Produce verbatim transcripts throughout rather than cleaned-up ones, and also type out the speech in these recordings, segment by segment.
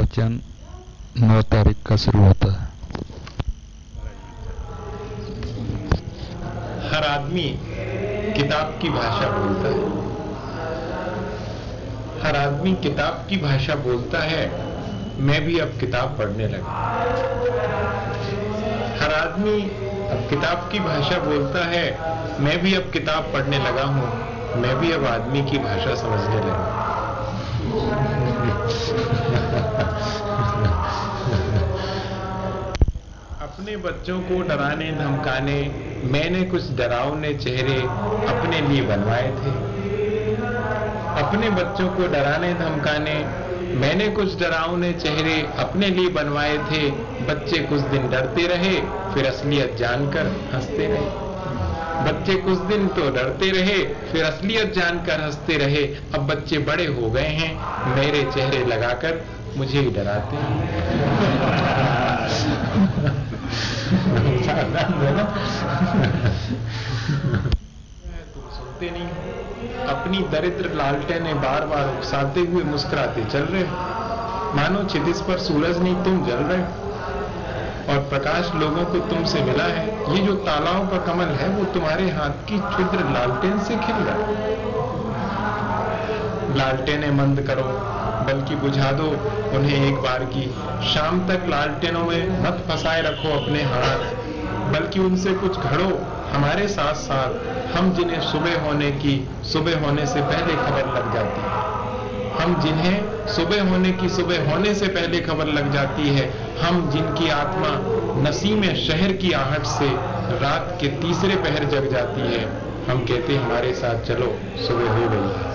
प्रवचन नौ तारीख का शुरू होता है। हर आदमी किताब की भाषा बोलता है। हर आदमी किताब की भाषा बोलता है। मैं भी अब किताब पढ़ने लगा। हर आदमी अब किताब की भाषा बोलता है। मैं भी अब किताब पढ़ने लगा हूं। मैं भी अब आदमी की भाषा समझने लगा। अपने बच्चों को डराने धमकाने मैंने कुछ डरावने चेहरे अपने लिए बनवाए थे। अपने बच्चों को डराने धमकाने मैंने कुछ डरावने चेहरे अपने लिए बनवाए थे। बच्चे कुछ दिन डरते रहे, फिर असलियत जानकर हंसते रहे। बच्चे कुछ दिन तो डरते रहे, फिर असलियत जानकर हंसते रहे। अब बच्चे बड़े हो गए हैं, मेरे चेहरे लगाकर मुझे ही डराते हैं। तुम सुनते नहीं हो। अपनी दरिद्र लालटेनें बार बार उकसाते हुए मुस्कुराते चल रहे हो। मानो क्षितिज पर सूरज नहीं, तुम जल रहे हो और प्रकाश लोगों को तुमसे मिला है। ये जो तालाओं का कमल है वो तुम्हारे हाथ की क्षुद्र लालटेन से खिल रहा है। लालटेनें मंद करो, बल्कि बुझा दो उन्हें एक बार की। शाम तक लालटेनों में मत फंसाए रखो अपने हाथ, बल्कि उनसे कुछ घड़ो हमारे साथ साथ। हम जिन्हें सुबह होने की सुबह होने से पहले खबर लग जाती है हम जिन्हें सुबह होने की सुबह होने से पहले खबर लग जाती है हम जिनकी आत्मा नसीम शहर की आहट से रात के तीसरे पहर जग जाती है, हम कहते हमारे साथ चलो सुबह हो गई है।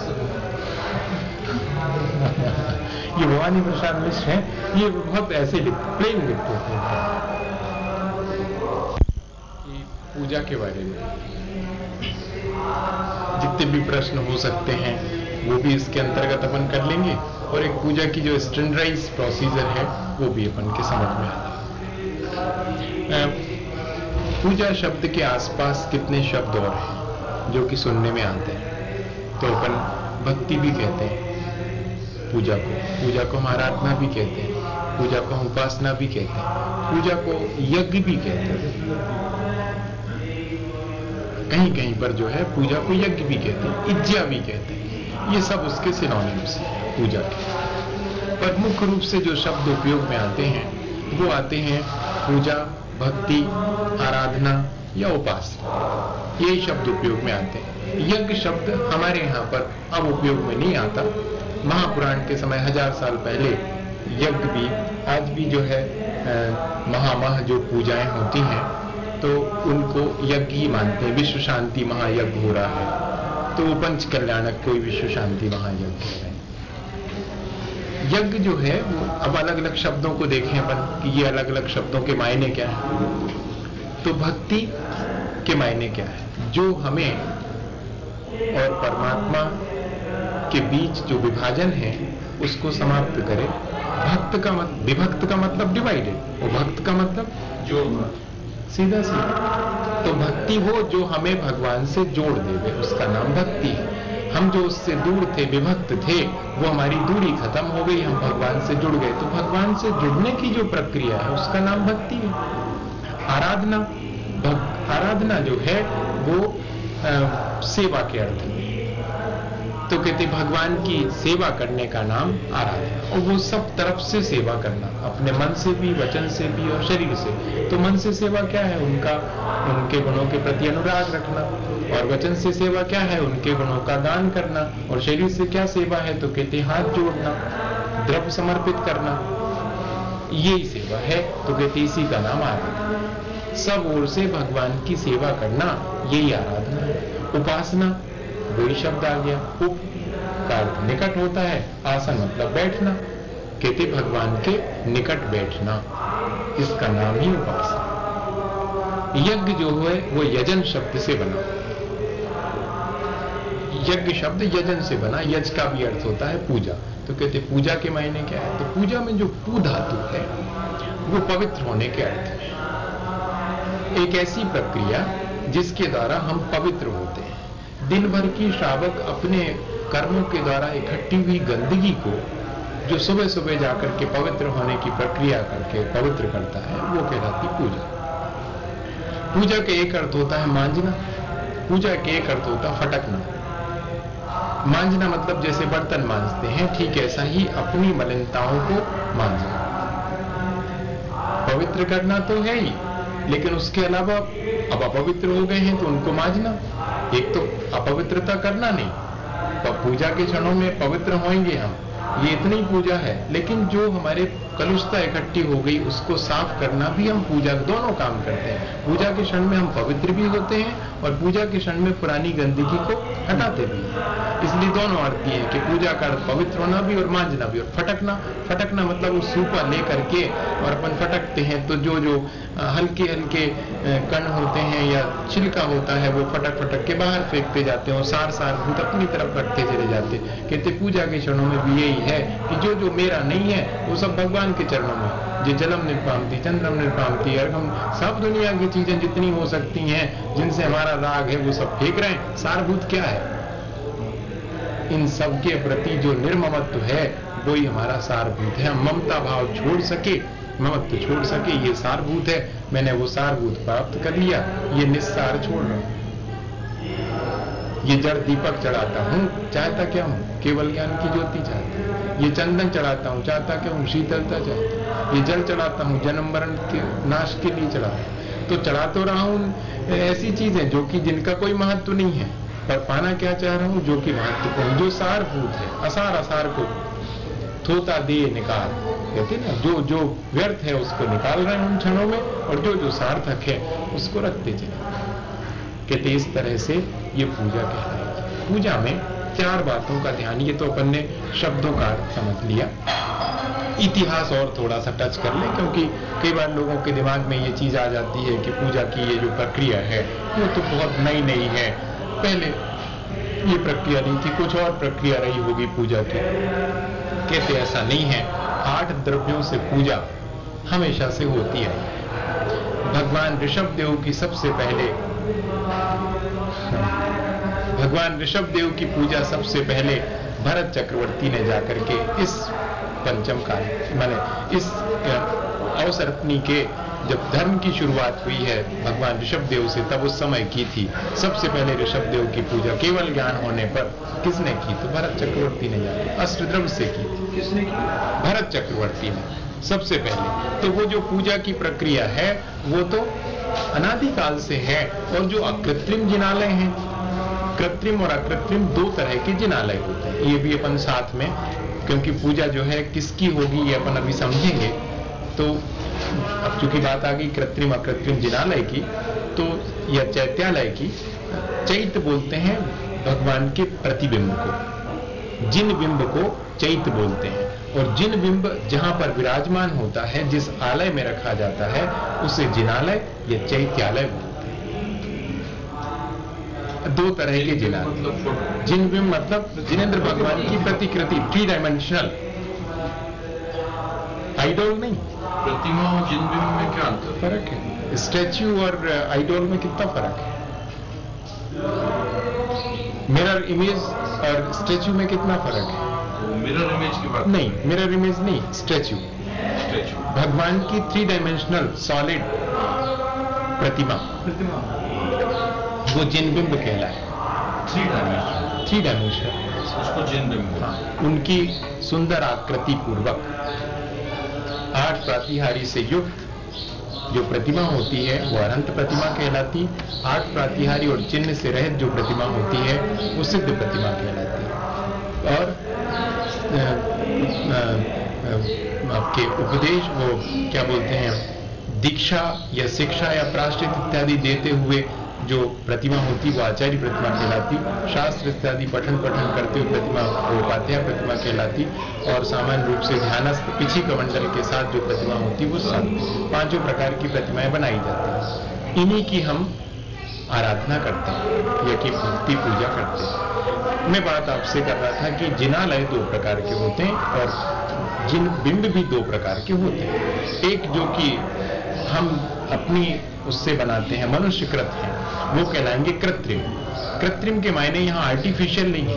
ये भवानी प्रसाद मिश्र है, ये बहुत ऐसे लिखते प्लेन लिखते थे कि पूजा के बारे में जितने भी प्रश्न हो सकते हैं वो भी इसके अंतर्गत अपन कर लेंगे और एक पूजा की जो स्टैंडर्डाइज प्रोसीजर है वो भी अपन के समझ में आए। पूजा शब्द के आसपास कितने शब्द और हैं जो कि सुनने में आते हैं। तो अपन भक्ति भी कहते हैं पूजा को, पूजा को हम आराधना भी कहते हैं, पूजा को हम उपासना भी कहते हैं, पूजा को यज्ञ भी कहते हैं। कहीं कहीं पर जो है पूजा को यज्ञ भी कहते हैं, इज्जा भी कहते हैं। ये सब उसके सिनोनिम्स हैं पूजा के। पर मुख्य रूप से जो शब्द उपयोग में आते हैं वो आते हैं पूजा, भक्ति, आराधना या उपासना। यही शब्द उपयोग में आते हैं। यज्ञ शब्द हमारे यहाँ पर अब उपयोग में नहीं आता। महापुराण के समय हजार साल पहले यज्ञ भी, आज भी जो है महामह जो पूजाएं होती हैं तो उनको यज्ञ ही मानते हैं। विश्व शांति महायज्ञ हो रहा है तो पंच कल्याणक कोई विश्व शांति महायज्ञ है। यज्ञ जो है वो अब अलग अलग शब्दों को देखें अपन कि ये अलग अलग शब्दों के मायने क्या है। तो भक्ति के मायने क्या है, जो हमें और परमात्मा के बीच जो विभाजन है उसको समाप्त करे। भक्त का मत विभक्त का मतलब डिवाइडेड और भक्त का मतलब जोड़, सीधा सीधा। तो भक्ति वो जो हमें भगवान से जोड़ देवे, उसका नाम भक्ति है। हम जो उससे दूर थे, विभक्त थे, वो हमारी दूरी खत्म हो गई, हम भगवान से जुड़ गए। तो भगवान से जुड़ने की जो प्रक्रिया है उसका नाम भक्ति है। आराधना, आराधना जो है वो आ, सेवा के अर्थ में, तो कहते भगवान की सेवा करने का नाम आराधना। और वो सब तरफ से सेवा करना, अपने मन से भी, वचन से भी और शरीर से। तो मन से सेवा क्या है, उनका उनके गुणों के प्रति अनुराग रखना। और वचन से सेवा क्या है, उनके गुणों का गान करना। और शरीर से क्या सेवा है, तो कहते हाथ जोड़ना, द्रव्य समर्पित करना, यही सेवा है। तो कहते इसी का नाम आराधना। सब ओर से भगवान की सेवा करना, यही आराधना है। उपासना, वही शब्द आ गया। उप का अर्थ निकट होता है, आसन मतलब बैठना, कहते भगवान के निकट बैठना, इसका नाम ही उपासना। यज्ञ जो है वो यजन शब्द से बना। यज्ञ शब्द यजन से बना। यज का भी अर्थ होता है पूजा। तो कहते पूजा के मायने क्या है, तो पूजा में जो पू धातु है वो पवित्र होने के अर्थ में एक ऐसी प्रक्रिया जिसके द्वारा हम पवित्र होते हैं। दिन भर की श्रावक अपने कर्मों के द्वारा इकट्ठी हुई गंदगी को जो सुबह सुबह जाकर के पवित्र होने की प्रक्रिया करके पवित्र करता है, वो कहलाती पूजा। पूजा के एक अर्थ होता है मांजना, पूजा के एक अर्थ होता है फटकना। मांजना मतलब जैसे बर्तन मांजते हैं, ठीक ऐसा ही अपनी मलिनताओं को मांजना। पवित्र करना तो है ही, लेकिन उसके अलावा अब अपवित्र हो गए हैं तो उनको मांजना। एक तो अपवित्रता करना नहीं, पर पूजा के क्षणों में पवित्र होंगे हम, ये इतनी पूजा है। लेकिन जो हमारे कलुषता इकट्ठी हो गई उसको साफ करना भी हम पूजा, दोनों काम करते हैं। पूजा के क्षण में हम पवित्र भी होते हैं और पूजा के क्षण में पुरानी गंदगी को हटाते भी हैं। इसलिए दोनों अर्थ ये है कि पूजा का अर्थ पवित्र होना भी और मांजना भी। और फटकना, फटकना मतलब वो सूपा ले करके और अपन फटकते हैं, तो जो जो हल्के हल्के कण होते हैं या छिलका होता है वो फटक फटक के बाहर फेंकते जाते हैं और सार सार भूत अपनी तरफ रखते चले जाते। कहते पूजा के क्षणों में भी यही है कि जो जो मेरा नहीं है वो सब भगवान के चरणों में, जो जलम निर्पामती चंद्रम निर्पामती, और हम सब दुनिया की चीजें जितनी हो सकती हैं जिनसे हमारा राग है वो सब फेंक रहे हैं। सारभूत क्या है? इन सब के प्रति जो निर्ममत्व है वो ही हमारा सारभूत है। हम ममता भाव छोड़ सके, ममत्व छोड़ सके, ये सारभूत है। मैंने वो सारभूत प्राप्त कर लिया, ये निस्सार छोड़ रहा हूं। ये जड़ दीपक चढ़ाता हूं, चाहता क्या हूं? केवल ज्ञान की ज्योति चाहता हूं। ये चंदन चढ़ाता हूं, चाहता क्या हूं? शीतलता चाहता हूं। ये जल चढ़ाता हूं, जन्म मरण के नाश के लिए चढ़ाता हूं। तो चढ़ा तो रहा हूं ऐसी चीजें जो कि जिनका कोई महत्व नहीं है, पर पाना क्या चाह रहा हूं? जो कि महत्वपूर्ण, जो सारभूत है। असार असार को थोता दे निकाल, कहते ना, जो जो व्यर्थ है उसको निकाल रहे हैं उन क्षणों में, और जो जो सार्थक है उसको रखते चले। कहते इस तरह से ये पूजा कहलाएगी। पूजा में चार बातों का ध्यान, ये तो अपन ने शब्दों का अर्थ समझ लिया। इतिहास और थोड़ा सा टच कर ले, क्योंकि कई बार लोगों के दिमाग में ये चीज आ जाती है कि पूजा की ये जो प्रक्रिया है वो तो बहुत नई नई है, पहले ये प्रक्रिया नहीं थी, कुछ और प्रक्रिया रही होगी पूजा की। कहते ऐसा नहीं है। आठ द्रव्यों से पूजा हमेशा से होती है। भगवान ऋषभ देव की सबसे पहले भगवान ऋषभ देव की पूजा सबसे पहले भरत चक्रवर्ती ने जाकर के इस पंचम काल, माने इस अवसर्पणी के जब धर्म की शुरुआत हुई है भगवान ऋषभ देव से, तब उस समय की थी। सबसे पहले ऋषभ देव की पूजा केवल ज्ञान होने पर किसने की? तो भरत चक्रवर्ती ने जाकर अष्टद्रव्य से की थी। किसने की? भरत चक्रवर्ती ने सबसे पहले। तो वो जो पूजा की प्रक्रिया है वो तो अनादिकाल से है। और जो अकृत्रिम जिनालय हैं, कृत्रिम और अकृत्रिम दो तरह के जिनालय होते हैं, ये भी अपन साथ में, क्योंकि पूजा जो है किसकी होगी ये अपन अभी समझेंगे। तो अब चूंकि बात आ गई कृत्रिम अकृत्रिम जिनालय की, तो या चैत्यालय की, चैत्य बोलते हैं भगवान के प्रतिबिंब को, जिन बिंब को चैत्य बोलते हैं। और जिन बिंब जहां पर विराजमान होता है, जिस आलय में रखा जाता है, उसे जिनालय या चैत्यालय बोलते हैं। दो तरह के जिनालय। जिन बिंब मतलब जिनेंद्र भगवान की प्रतिकृति, थ्री डायमेंशनल, आइडोल नहीं। प्रतिमा और जिन बिंब में क्या अंतर? फर्क है। स्टैच्यू और आइडोल में कितना फर्क है? मिरर इमेज और स्टैच्यू में कितना फर्क है? मिरर इमेज की बात नहीं, मिरर इमेज नहीं, स्टैच्यू। स्टैच्यू भगवान की थ्री डायमेंशनल सॉलिड प्रतिमा, प्रतिमा वो जिन बिंब कहलाए। थ्री डायमेंशन थ्री डायमेंशनल उसको जिन बिंब। हाँ, उनकी सुंदर आकृति पूर्वक आठ प्रातिहारी से युक्त जो प्रतिमा होती है वो अनंत प्रतिमा कहलाती। आठ प्रातिहारी और चिन्ह से रहित जो प्रतिमा होती है वो सिद्ध प्रतिमा कहलाती है। और आ, आ, आ, आपके उपदेश, वो क्या बोलते हैं, दीक्षा या शिक्षा या प्रायश्चित इत्यादि देते हुए जो प्रतिमा होती वो आचार्य प्रतिमा कहलाती। शास्त्र इत्यादि पठन पठन करते हुए प्रतिमा वो उपाध्याय प्रतिमा कहलाती। और सामान्य रूप से ध्यानस्थ पिछी कमंडल के साथ जो प्रतिमा होती वो संत। पांचों प्रकार की प्रतिमाएं बनाई जाती हैं। इन्हीं की हम आराधना करते हैं या कि भक्ति पूजा करते हैं। मैं बात आपसे कर रहा था कि जिनालय दो प्रकार के होते हैं और जिन बिंब भी दो प्रकार के होते हैं। एक जो कि हम अपनी उससे बनाते हैं, मनुष्यकृत है, वो कहलाएंगे कृत्रिम। कृत्रिम के मायने यहाँ आर्टिफिशियल नहीं है,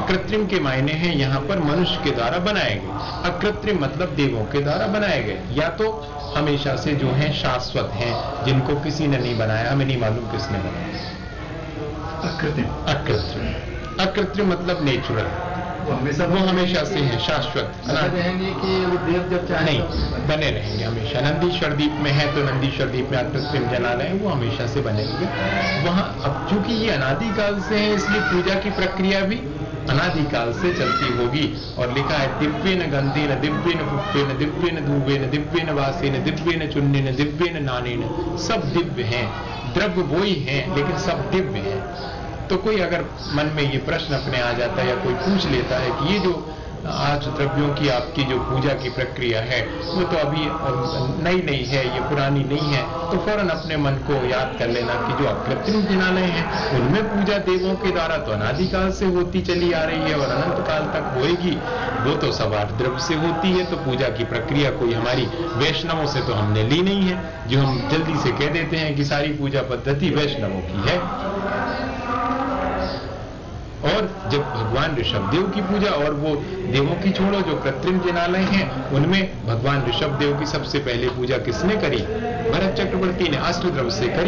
कृत्रिम के मायने हैं यहाँ पर मनुष्य के द्वारा बनाए गए, अकृत्रिम मतलब देवों के द्वारा बनाए गए, या तो हमेशा से जो हैं शाश्वत हैं, जिनको किसी ने नहीं बनाया, हमें नहीं मालूम किसने बनाया। अकृत्रिम अकृत्रिम अकृत्रिम मतलब नेचुरल, वो हमेशा वो हमेशा से है, शाश्वत रहेंगे कि वो देव जब चाहे नहीं, बने रहेंगे हमेशा। नंदीश्वर द्वीप में है तो नंदीश्वर द्वीप में अकृत्रिम जनालय है, वो हमेशा से बनेंगे वहां। अब चूंकि ये अनादिकाल से है, इसलिए पूजा की प्रक्रिया भी अनादिकाल से चलती होगी। और लिखा है दिव्येन गंधेन दिव्येन पुष्पेन दिव्येन धूपेन दिव्येन वासेन दिव्येन चुन्नेन दिव्येन नानेन, सब दिव्य हैं, द्रव्य वो ही हैं लेकिन सब दिव्य हैं। तो कोई अगर मन में ये प्रश्न अपने आ जाता है या कोई पूछ लेता है कि ये जो आज द्रव्यों की आपकी जो पूजा की प्रक्रिया है वो तो अभी नई नई है, ये पुरानी नहीं है, तो फौरन अपने मन को याद कर लेना कि जो अकृत्रिम जिनालय हैं उनमें पूजा देवों के द्वारा तो अनादिकाल से होती चली आ रही है और अनंत काल तक होएगी। वो तो सब आठ द्रव्य से होती है, तो पूजा की प्रक्रिया कोई हमारी वैष्णवों से तो हमने ली नहीं है, जो हम जल्दी से कह देते हैं कि सारी पूजा पद्धति वैष्णवों की है। और जब भगवान ऋषभदेव की पूजा, और वो देवों की छोड़ो, जो कृत्रिम जिनालय हैं उनमें भगवान ऋषभदेव की सबसे पहले पूजा किसने करी? भरत चक्रवर्ती ने अष्टद्रव्य से करी।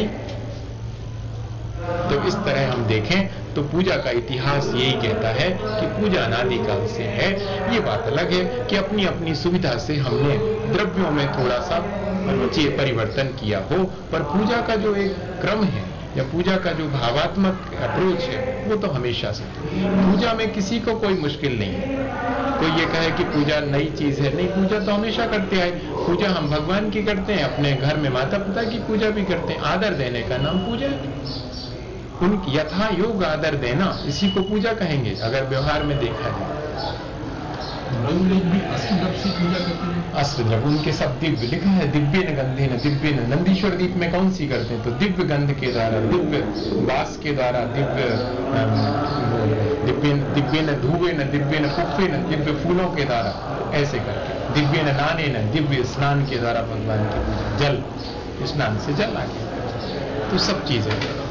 तो इस तरह हम देखें तो पूजा का इतिहास यही कहता है कि पूजा अनादिकाल से है। ये बात अलग है कि अपनी अपनी सुविधा से हमने द्रव्यों में थोड़ा सा परिवर्तन किया हो, पर पूजा का जो एक क्रम है या पूजा का जो भावात्मक अप्रोच है वो तो हमेशा से। पूजा में किसी को कोई मुश्किल नहीं है। कोई ये कहे कि पूजा नई चीज है, नहीं, पूजा तो हमेशा करते आए। पूजा हम भगवान की करते हैं, अपने घर में माता पिता की पूजा भी करते हैं। आदर देने का नाम पूजा है। उनकी यथा योग आदर देना, इसी को पूजा कहेंगे अगर व्यवहार में देखा जाए। लोग लोग भी अष्टद्रव्य से पूजा करते हैं। अष्टद्रव्य उनके सब दिव्य, लिखा है दिव्य न गंधे न दिव्य न। नंदीश्वर द्वीप में कौन सी करते हैं? तो दिव्य गंध के द्वारा, दिव्य वास के द्वारा, दिव्य दिव्य दिव्य न धूवे न दिव्य न पुष्पे न, दिव्य फूलों के द्वारा, ऐसे करके। दिव्य न नाने न, दिव्य स्नान के द्वारा भगवान की पूजा, जल स्नान से जल आगे, तो सब चीजें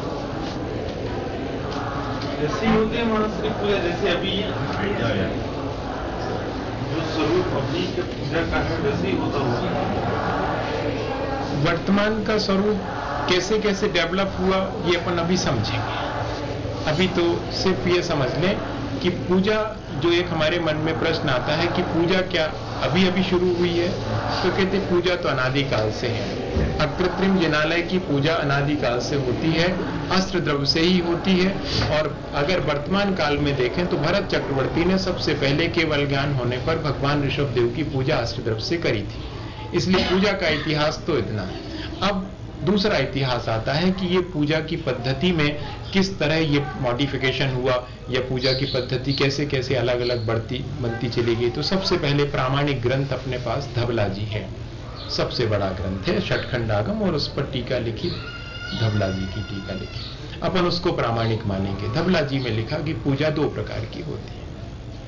जैसे होते हैं महाश्री पूजा, जैसे अभी आइडिया है जो स्वरूप अभी के पूजा का है वैसे ही होता होगा। वर्तमान का स्वरूप कैसे कैसे डेवलप हुआ ये अपन अभी समझेंगे। अभी तो सिर्फ ये समझ लें कि पूजा, जो एक हमारे मन में प्रश्न आता है कि पूजा क्या अभी अभी शुरू हुई है, तो कहते पूजा तो अनादिकाल से है। अकृत्रिम जिनालय की पूजा अनादिकाल से होती है, अस्त्र द्रव्य से ही होती है। और अगर वर्तमान काल में देखें तो भरत चक्रवर्ती ने सबसे पहले केवल ज्ञान होने पर भगवान ऋषभदेव की पूजा अस्त्र द्रव्य से करी थी। इसलिए पूजा का इतिहास तो इतना है। अब दूसरा इतिहास आता है कि ये पूजा की पद्धति में किस तरह ये मॉडिफिकेशन हुआ, या पूजा की पद्धति कैसे कैसे अलग अलग बढ़ती बनती चली गई। तो सबसे पहले प्रामाणिक ग्रंथ अपने पास धवला जी है, सबसे बड़ा ग्रंथ है षटखंडागम, और उस पर टीका लिखी, धवला जी की टीका लिखी, अपन उसको प्रामाणिक मानेंगे। धवला जी में लिखा कि पूजा दो प्रकार की होती है,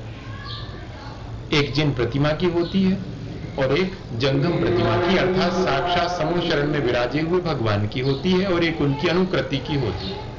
एक जिन प्रतिमा की होती है और एक जंगम प्रतिमा की, अर्थात साक्षात समूह शरण में विराजे हुए भगवान की होती है, और एक उनकी अनुकृति की होती है।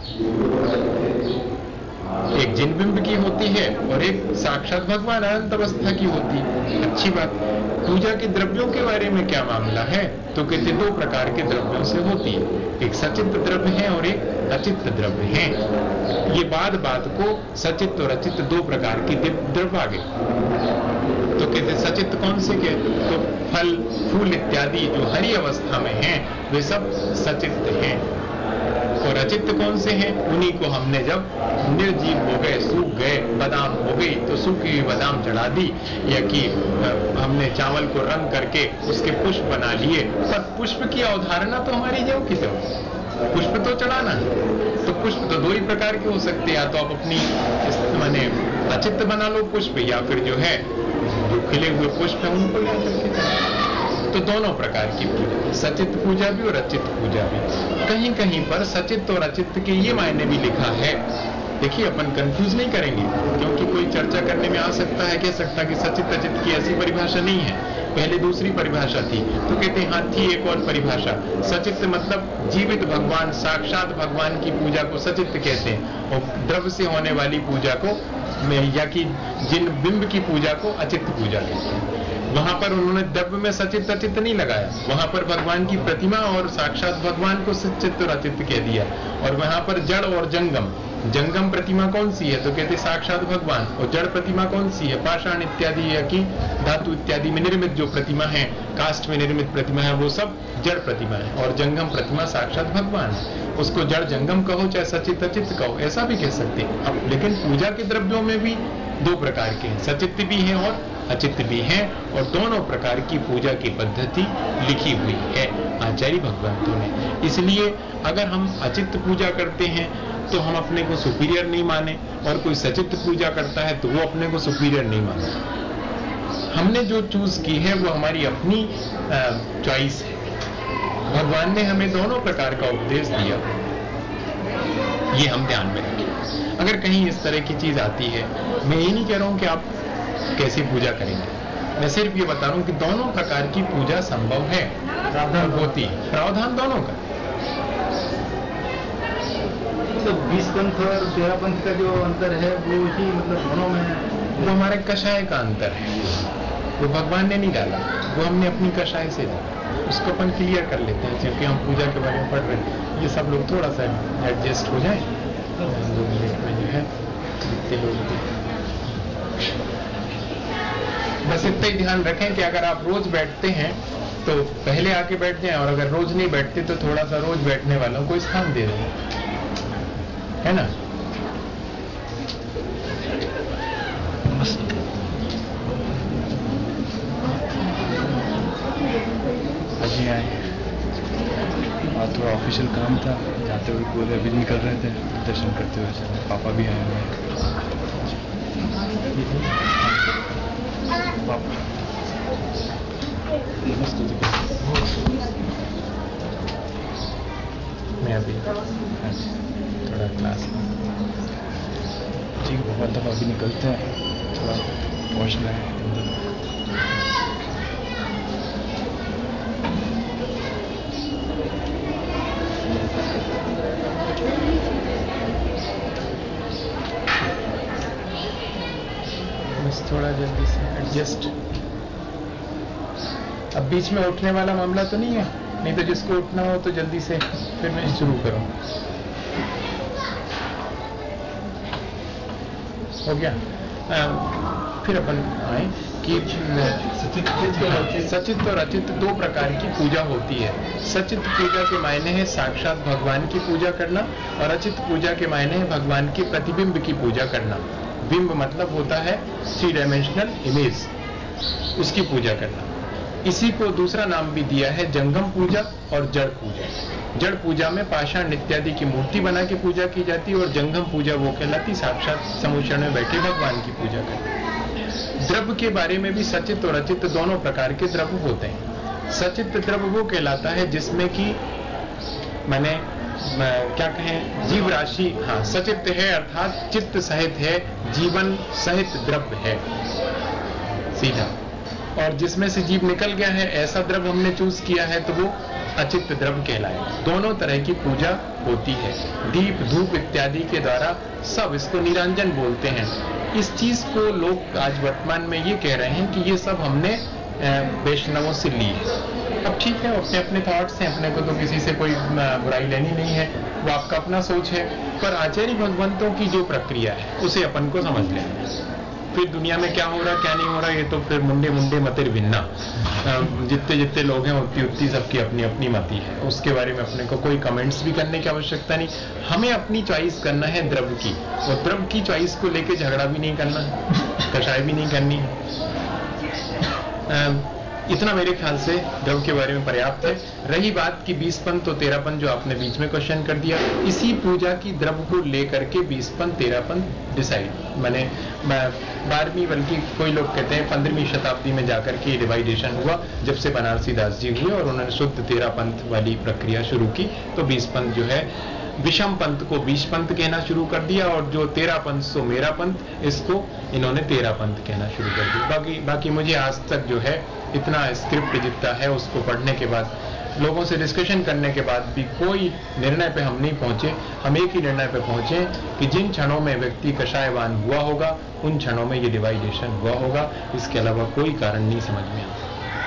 एक जिन बिंब की होती है और एक साक्षात भगवान अनंत अवस्था की होती है। अच्छी बात। पूजा के द्रव्यों के बारे में क्या मामला है? तो कहते दो प्रकार के द्रव्यों से होती है, एक सचित द्रव्य है और एक अचित द्रव्य है। ये बाद बाद को सचित और अचित दो प्रकार की द्रव्य आ गए। तो कहते सचित कौन से के? तो फल फूल इत्यादि जो हरी अवस्था में हैं वे सब सचित हैं। और अचित कौन से हैं? उन्हीं को हमने जब निर्जीव हो गए, सूख गए, बादाम हो गई तो सूखी हुई बादाम चढ़ा दी, या कि हमने चावल को रंग करके उसके पुष्प बना लिए। पर पुष्प की अवधारणा तो हमारी ज्यों की त्यों, पुष्प तो चढ़ाना है। तो पुष्प तो दो ही प्रकार के हो सकते हैं, या तो आप अपनी माने अचित बना लो पुष्प, या फिर जो है जो खिले हुए पुष्प है उनको ला करके चढ़ा। तो दोनों प्रकार की पूजा, सचित पूजा भी और अचित पूजा भी। कहीं कहीं पर सचित और अचित के ये मायने भी लिखा है। देखिए अपन कंफ्यूज नहीं करेंगे, क्योंकि कोई चर्चा करने में आ सकता है, कह सकता कि सचित अचित की ऐसी परिभाषा नहीं है, पहले दूसरी परिभाषा थी। तो कहते हैं हाँ थी एक और परिभाषा, सचित मतलब जीवित भगवान, साक्षात भगवान की पूजा को सचित कहते हैं, और द्रव्य से होने वाली पूजा को में या कि जिन बिंब की पूजा को अचित्त पूजा कहते हैं। वहां पर उन्होंने द्रव्य में सचित्त अचित्त नहीं लगाया, वहां पर भगवान की प्रतिमा और साक्षात भगवान को सचित्त और अचित्त कह दिया। और वहां पर जड़ और जंगम, जंगम प्रतिमा कौन सी है तो कहते साक्षात भगवान, और जड़ प्रतिमा कौन सी है पाषाण इत्यादि या कि धातु इत्यादि में निर्मित जो प्रतिमा है, काष्ठ में निर्मित प्रतिमा है, वो सब जड़ प्रतिमा है। और जंगम प्रतिमा साक्षात भगवान है। उसको जड़ जंगम कहो चाहे सचित्त अचित्त कहो, ऐसा भी कह सकते हैं। अब लेकिन पूजा के द्रव्यों में भी दो प्रकार के हैं, सचित्त भी है और अचित्त भी है, और दोनों प्रकार की पूजा की पद्धति लिखी हुई है आचार्य भगवंतों ने। इसलिए अगर हम अचित्त पूजा करते हैं तो हम अपने को सुपीरियर नहीं माने, और कोई सचित्त पूजा करता है तो वो अपने को सुपीरियर नहीं माने। हमने जो चूज की है वो हमारी अपनी चॉइस है। भगवान ने हमें दोनों प्रकार का उपदेश दिया, ये हम ध्यान में रखें। अगर कहीं इस तरह की चीज आती है, मैं ये नहीं कह रहा हूं कि आप कैसी पूजा करेंगे, मैं सिर्फ ये बता रहा हूं कि दोनों प्रकार की पूजा संभव है, प्रावधान होती है, प्रावधान दोनों का। मतलब बीस पंथ और तेरह पंथ का जो अंतर है वो ही मतलब दोनों में, वो हमारे कषाय का अंतर है, वो भगवान ने नहीं डाला, वो हमने अपनी कषाय से डाला। उसको अपन क्लियर कर लेते हैं क्योंकि हम पूजा के बारे में पढ़ रहे हैं। ये सब लोग थोड़ा सा एडजस्ट हो जाए, दो मिनट में जो है जितने लोग, बस इतना ही ध्यान रखें कि अगर आप रोज बैठते हैं तो पहले आके बैठ जाएं, और अगर रोज नहीं बैठते तो थोड़ा सा रोज बैठने वालों को स्थान दे दें, है ना। अभी आए और थोड़ा ऑफिशियल काम था, जाते हुए पूरे अभी निकल रहे थे, दर्शन करते हुए चले। पापा भी आए हुए हैं। पापा नमस्ते जी। मैं अभी थोड़ा क्लास में ठीक है, मतलब अभी निकलते हैं, थोड़ा पहुँचना है अंदर। बस थोड़ा जल्दी से एडजस्ट। अब बीच में उठने वाला मामला तो नहीं है, नहीं तो जिसको उठना हो तो जल्दी से फिर मैं शुरू करूं। हो गया। आ, फिर अपन आए कि सचित्त और अचित्त दो प्रकार की पूजा होती है। सचित्त पूजा के मायने है साक्षात भगवान की पूजा करना, और अचित्त पूजा के मायने है भगवान के प्रतिबिंब की पूजा करना। बिंब मतलब होता है थ्री डायमेंशनल इमेज, उसकी पूजा करना। इसी को दूसरा नाम भी दिया है जंगम पूजा और जड़ पूजा। जड़ पूजा में पाषाण इत्यादि की मूर्ति बना के पूजा की जाती है, और जंगम पूजा वो कहलाती साक्षात समुच्चरण में बैठे भगवान की पूजा करती। द्रव्य के बारे में भी सचित्त और अचित्त दोनों प्रकार के द्रव्य होते हैं। सचित्त द्रव्य वो कहलाता है जिसमें कि मैंने क्या कहें जीव राशि, हाँ सचित्त है अर्थात चित्त सहित है, जीवन सहित द्रव्य है सीधा, और जिसमें से जीव निकल गया है ऐसा द्रव्य हमने चूज किया है तो वो अचित्त द्रव्य कहलाए। दोनों तरह की पूजा होती है, दीप धूप इत्यादि के द्वारा सब, इसको निरंजन बोलते हैं। इस चीज को लोग आज वर्तमान में ये कह रहे हैं कि ये सब हमने वैष्णवों से ली है। अब ठीक है, अपने अपने थॉट्स हैं, अपने को तो किसी से कोई बुराई लेनी नहीं है, वो आपका अपना सोच है। पर आचार्य भगवंतों की जो प्रक्रिया है उसे अपन को समझ लेना। फिर दुनिया में क्या हो रहा क्या नहीं हो रहा ये तो फिर मुंडे मुंडे मतिर भिन्ना, जितने जितने लोग हैं उतनी उतनी सबकी अपनी अपनी मति है, उसके बारे में अपने को कोई कमेंट्स भी करने की आवश्यकता नहीं। हमें अपनी चॉइस करना है द्रव्य की, और द्रव्य की चॉइस को लेके झगड़ा भी नहीं करना है, कषाय भी नहीं करनी है। इतना मेरे ख्याल से द्रव्य के बारे में पर्याप्त है। रही बात की बीस पंथ तो तेरह पंथ जो आपने बीच में क्वेश्चन कर दिया, इसी पूजा की द्रव्य को लेकर के बीस पंथ तेरह पंथ डिसाइड, मैंने बारहवीं बल्कि कोई लोग कहते हैं पंद्रहवीं शताब्दी में जाकर के डिवाइडेशन हुआ, जब से बनारसी दास जी हुए और उन्होंने शुद्ध तेरह पंथ वाली प्रक्रिया शुरू की, तो बीस पंथ जो है विषम पंथ को बीस पंथ कहना शुरू कर दिया, और जो तेरह पंथ सो मेरा पंथ, इसको इन्होंने तेरह पंथ कहना शुरू कर दिया। बाकी बाकी मुझे आज तक जो है इतना स्क्रिप्ट जितना है उसको पढ़ने के बाद लोगों से डिस्कशन करने के बाद भी कोई निर्णय पे हम नहीं पहुंचे। हम एक ही निर्णय पे पहुंचे कि जिन क्षणों में व्यक्ति कषायवान हुआ होगा उन क्षणों में ये डिवाइडेशन हुआ होगा, इसके अलावा कोई कारण नहीं समझ में आता,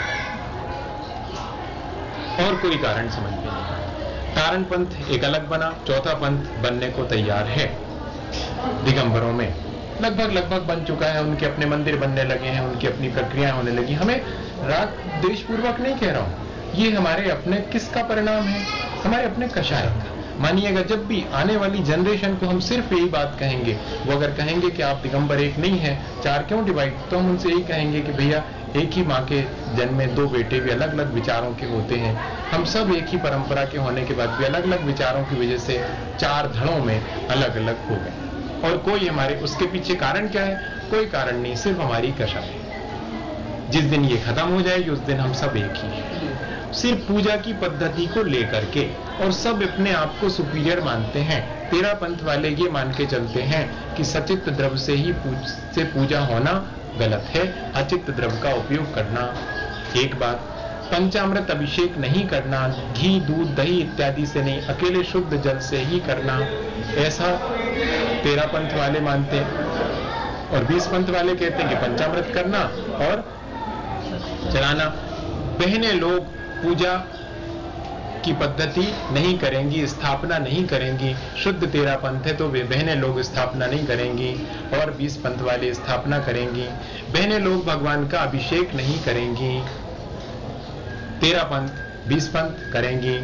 और कोई कारण समझ में नहीं आता। तारण पंथ एक अलग बना, चौथा पंथ बनने को तैयार है। दिगंबरों में लगभग लगभग बन चुका है, उनके अपने मंदिर बनने लगे हैं, उनकी अपनी प्रक्रियाएं होने लगी। हमें राग द्वेषपूर्वक नहीं कह रहा हूं, ये हमारे अपने किसका परिणाम है? हमारे अपने कषाय का। मानिएगा जब भी आने वाली जनरेशन को हम सिर्फ यही बात कहेंगे, वो अगर कहेंगे कि आप दिगंबर एक नहीं है, चार क्यों डिवाइड, तो हम उनसे यही कहेंगे कि भैया एक ही माँ के जन्म में दो बेटे भी अलग अलग विचारों के होते हैं। हम सब एक ही परंपरा के होने के बाद भी अलग अलग विचारों की वजह से चार धड़ों में अलग अलग हो गए, और कोई हमारे उसके पीछे कारण क्या है? कोई कारण नहीं, सिर्फ हमारी कषाय। जिस दिन ये खत्म हो जाएगी उस दिन हम सब एक ही हैं, सिर्फ पूजा की पद्धति को लेकर के, और सब अपने आप को सुपीरियर मानते हैं। तेरा पंथ वाले ये मान के चलते हैं कि सचित द्रव्य से ही पूज, से पूजा होना गलत है, अचित द्रव्य का उपयोग करना एक बात। पंचामृत अभिषेक नहीं करना, घी दूध दही इत्यादि से नहीं, अकेले शुद्ध जल से ही करना, ऐसा तेरा पंथ वाले मानते हैं। और बीस पंथ वाले कहते हैं कि पंचामृत करना और चलाना। बहनें लोग पूजा की पद्धति नहीं करेंगी, स्थापना नहीं करेंगी। शुद्ध तेरा पंथ है तो वे बहनें लोग स्थापना नहीं करेंगी, और बीस पंथ वाले स्थापना करेंगी। बहनें लोग भगवान का अभिषेक नहीं करेंगी, तेरा पंथ बीस पंथ करेंगी।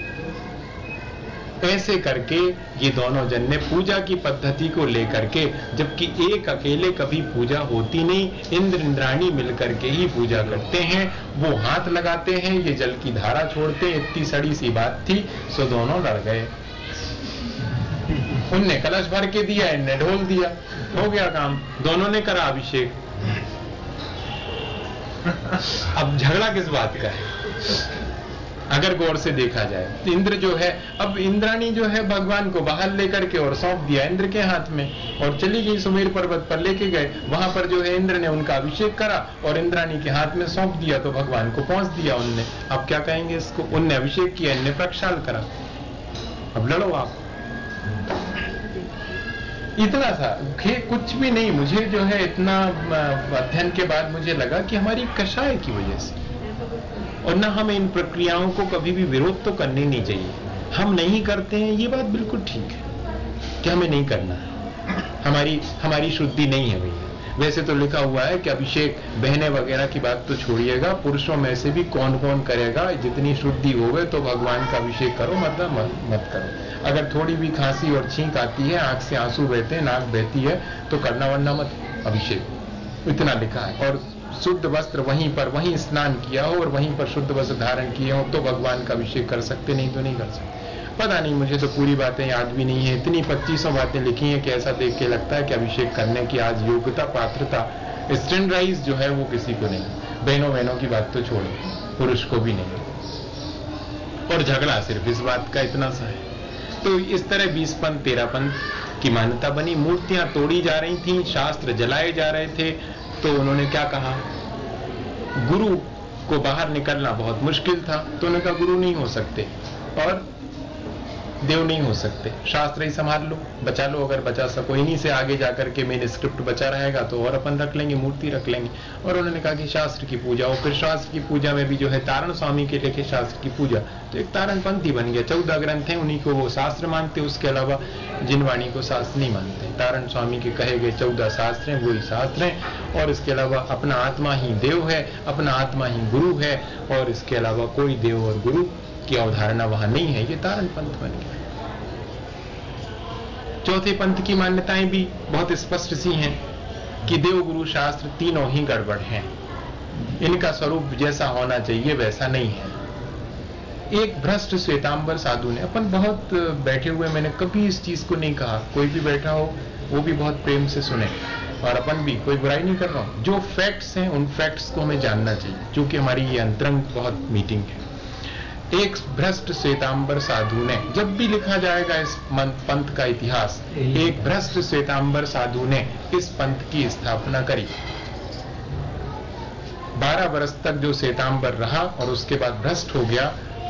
ऐसे करके ये दोनों जन ने पूजा की पद्धति को लेकर के, जबकि एक अकेले कभी पूजा होती नहीं, इंद्र इंद्राणी मिलकर के ही पूजा करते हैं। वो हाथ लगाते हैं, ये जल की धारा छोड़ते हैं। इतनी सड़ी सी बात थी, सो दोनों लड़ गए। उनने कलश भर के दिया, इनने ढोल दिया, हो गया काम, दोनों ने करा अभिषेक। अब झगड़ा किस बात का है? अगर गौर से देखा जाए तो इंद्र जो है, अब इंद्राणी जो है भगवान को बाहर लेकर के और सौंप दिया इंद्र के हाथ में, और चली गई सुमेर पर्वत पर लेके गए। वहां पर जो है इंद्र ने उनका अभिषेक करा और इंद्राणी के हाथ में सौंप दिया, तो भगवान को पहुंच दिया उनने। अब क्या कहेंगे इसको? उनने अभिषेक किया, इनने प्रक्षाल करा, अब लड़ो आप। इतना सा कुछ भी नहीं। मुझे जो है इतना अध्ययन के बाद मुझे लगा कि हमारी कषाय की वजह से, और ना हमें इन प्रक्रियाओं को कभी भी विरोध तो करनी नहीं चाहिए। हम नहीं करते हैं ये बात बिल्कुल ठीक है कि हमें नहीं करना है, हमारी हमारी शुद्धि नहीं है भैया। वैसे तो लिखा हुआ है कि अभिषेक बहने वगैरह की बात तो छोड़िएगा, पुरुषों में से भी कौन कौन करेगा, जितनी शुद्धि होवे तो भगवान का अभिषेक करो, मतलब मत, मत करो। अगर थोड़ी भी खांसी और छींक आती है, आंख से आंसू बहते हैं, नाक बहती है, तो करना वरना मत अभिषेक, इतना लिखा है। और शुद्ध वस्त्र वहीं पर, वहीं स्नान किया हो और वहीं पर शुद्ध वस्त्र धारण किए हो तो भगवान का अभिषेक कर सकते, नहीं तो नहीं कर सकते। पता नहीं, मुझे तो पूरी बातें याद भी नहीं है। इतनी पच्चीसों बातें लिखी हैं कि ऐसा देख के लगता है कि अभिषेक करने की आज योग्यता पात्रता स्टैंडर्डाइज जो है वो किसी को नहीं। बहनों बहनों की बात तो छोड़ो, पुरुष को भी नहीं। और झगड़ा सिर्फ इस बात का इतना सा है। तो इस तरह बीस पंथ तेरह पंथ की मान्यता बनी। मूर्तियां तोड़ी जा रही थी, शास्त्र जलाए जा रहे थे, तो उन्होंने क्या कहा? गुरु को बाहर निकलना बहुत मुश्किल था, तो उन्होंने कहा गुरु नहीं हो सकते और देव नहीं हो सकते, शास्त्र ही संभाल लो, बचा लो, अगर बचा सको। इन्हीं से आगे जाकर के मेन स्क्रिप्ट बचा रहेगा तो और अपन रख लेंगे, मूर्ति रख लेंगे। और उन्होंने कहा कि शास्त्र की पूजा हो। फिर शास्त्र की पूजा में भी जो है तारण स्वामी के लिखे शास्त्र की पूजा, तो एक तारण पंथी बन गया। चौदह ग्रंथ हैं, उन्हीं को वो शास्त्र मानते, उसके अलावा जिनवाणी को शास्त्र नहीं मानते। तारण स्वामी के कहे गए चौदह शास्त्र हैं, वही शास्त्र हैं। और इसके अलावा अपना आत्मा ही देव है, अपना आत्मा ही गुरु है, और इसके अलावा कोई देव और गुरु की अवधारणा वहां नहीं है। ये तारण पंथ बन गया। चौथे पंथ की मान्यताएं भी बहुत स्पष्ट सी हैं कि देव गुरु शास्त्र तीनों ही गड़बड़ हैं, इनका स्वरूप जैसा होना चाहिए वैसा नहीं है। एक भ्रष्ट श्वेतांबर साधु ने, अपन बहुत बैठे हुए, मैंने कभी इस चीज को नहीं कहा, कोई भी बैठा हो वो भी बहुत प्रेम से सुने, और अपन भी, कोई बुराई नहीं कर रहा हूं। जो फैक्ट्स हैं उन फैक्ट्स को हमें जानना चाहिए, क्योंकि हमारी ये अंतरंग बहुत मीटिंग है। एक भ्रष्ट श्वेतांबर साधु ने, जब भी लिखा जाएगा इस पंथ का इतिहास, एक भ्रष्ट श्वेतांबर साधु ने इस पंथ की स्थापना करी। बारह वर्ष तक जो श्वेतांबर रहा और उसके बाद भ्रष्ट हो गया,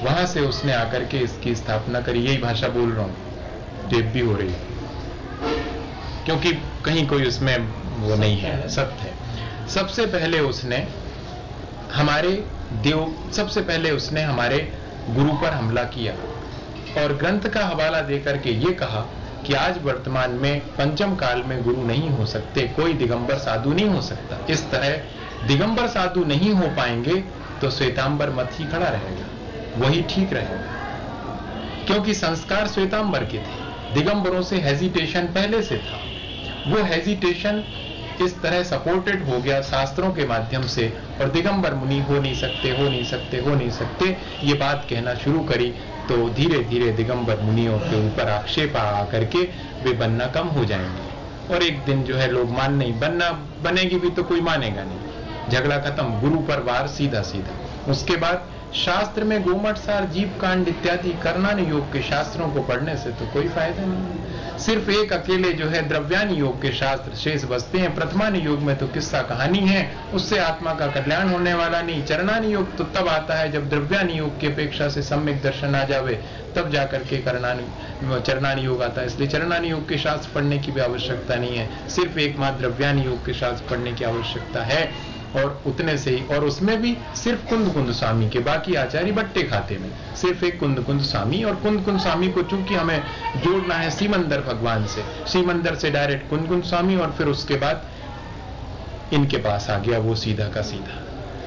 वहां से उसने आकर के इसकी स्थापना करी। यही भाषा बोल रहा हूं, टेप भी हो रही है, क्योंकि कहीं कोई उसमें वो नहीं है, सत्य है। सबसे पहले उसने हमारे देव सबसे पहले उसने हमारे गुरु पर हमला किया और ग्रंथ का हवाला देकर के ये कहा कि आज वर्तमान में पंचम काल में गुरु नहीं हो सकते, कोई दिगंबर साधु नहीं हो सकता। इस तरह दिगंबर साधु नहीं हो पाएंगे तो श्वेतांबर मत ही खड़ा रहेगा, वही ठीक रहेगा, क्योंकि संस्कार श्वेतांबर के थे। दिगंबरों से हेजिटेशन पहले से था, वो हेजिटेशन इस तरह सपोर्टेड हो गया शास्त्रों के माध्यम से, और दिगंबर मुनि हो नहीं सकते, हो नहीं सकते, हो नहीं सकते ये बात कहना शुरू करी, तो धीरे धीरे दिगंबर मुनियों के ऊपर आक्षेप आ करके वे बनना कम हो जाएंगे, और एक दिन जो है लोग मान नहीं, बनना बनेगी भी तो कोई मानेगा नहीं, झगड़ा खत्म, गुरु पर वार सीधा सीधा। उसके बाद शास्त्र में गोमठ सार, जीव कांड इत्यादि कर्णान योग के शास्त्रों को पढ़ने से तो कोई फायदा नहीं, सिर्फ एक अकेले जो है द्रव्यान योग के शास्त्र शेष बचते हैं। प्रथमान योग में तो किस्सा कहानी है, उससे आत्मा का कल्याण होने वाला नहीं। चरणान योग तो तब आता है जब द्रव्यान योग की अपेक्षा से सम्यक दर्शन आ जावे, तब जाकर के कर्णान चरणान योग आता है। इसलिए चरणान योग के शास्त्र पढ़ने की भी आवश्यकता नहीं है, सिर्फ एकमात्र द्रव्यान योग के शास्त्र पढ़ने की आवश्यकता है, और उतने से ही, और उसमें भी सिर्फ कुंद कुंद स्वामी के, बाकी आचार्य बट्टे खाते में, सिर्फ एक कुंद कुंद स्वामी, और कुंद कुंद स्वामी को चूंकि हमें जोड़ना है सीमंदर भगवान से, सीमंदर से डायरेक्ट कुंद कुंद स्वामी, और फिर उसके बाद इनके पास आ गया वो सीधा का सीधा।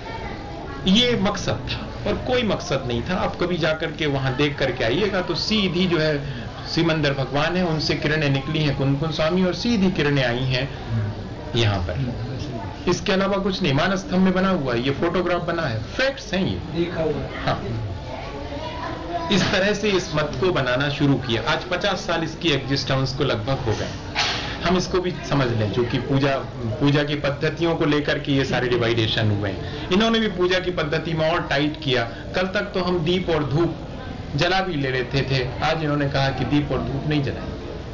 ये मकसद था और कोई मकसद नहीं था। आप कभी जाकर के वहां देख करके आइएगा तो सीधी जो है सीमंदर भगवान है, उनसे किरणें निकली हैं कुंद कुंद स्वामी, और सीधी किरणें आई हैं यहां पर, इसके अलावा कुछ नहीं। मानस स्तंभ में बना हुआ है, ये फोटोग्राफ बना है, फैक्ट्स हैं ये, देखा हुआ है। हाँ, इस तरह से इस मत को बनाना शुरू किया। आज पचास साल इसकी एग्जिस्टेंस को लगभग हो गए। हम इसको भी समझ लें, जो कि पूजा पूजा की पद्धतियों को लेकर के ये सारे डिवाइडेशन हुए हैं। इन्होंने भी पूजा की पद्धति में और टाइट किया। कल तक तो हम दीप और धूप जला भी ले लेते थे, आज इन्होंने कहा कि दीप और धूप नहीं जलाएंगे।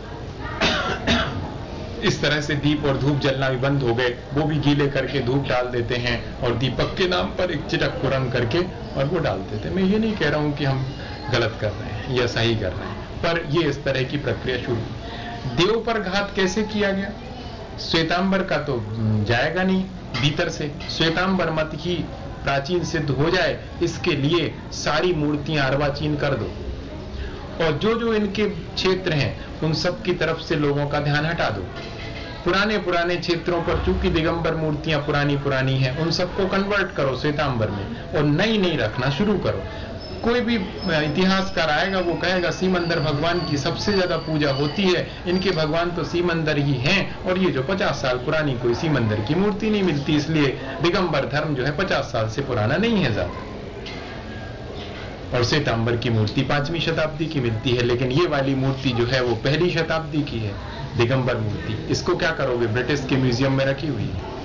इस तरह से दीप और धूप जलना भी बंद हो गए, वो भी गीले करके धूप डाल देते हैं और दीपक के नाम पर एक चिटक को रंग करके और वो डाल देते हैं। मैं ये नहीं कह रहा हूं कि हम गलत कर रहे हैं या सही कर रहे हैं, पर ये इस तरह की प्रक्रिया शुरू। देव पर घात कैसे किया गया? श्वेतांबर का तो जाएगा नहीं भीतर से, श्वेतांबर मत ही प्राचीन सिद्ध हो जाए, इसके लिए सारी मूर्तियां अर्वाचीन कर दो, और जो जो इनके क्षेत्र हैं उन सब की तरफ से लोगों का ध्यान हटा दो। पुराने पुराने क्षेत्रों पर चूंकि दिगंबर मूर्तियां पुरानी पुरानी हैं, उन सबको कन्वर्ट करो श्वेतांबर में, और नई नई रखना शुरू करो। कोई भी इतिहासकार आएगा वो कहेगा सीमंदर भगवान की सबसे ज्यादा पूजा होती है, इनके भगवान तो सीमंदर ही हैं, और ये जो पचास साल पुरानी कोई सीमंदर की मूर्ति नहीं मिलती, इसलिए दिगंबर धर्म जो है पचास साल से पुराना नहीं है ज्यादा। और श्वेतांबर की मूर्ति पांचवी शताब्दी की मिलती है, लेकिन ये वाली मूर्ति जो है वो पहली शताब्दी की है, दिगंबर मूर्ति। इसको क्या करोगे? ब्रिटिश के म्यूजियम में रखी हुई है।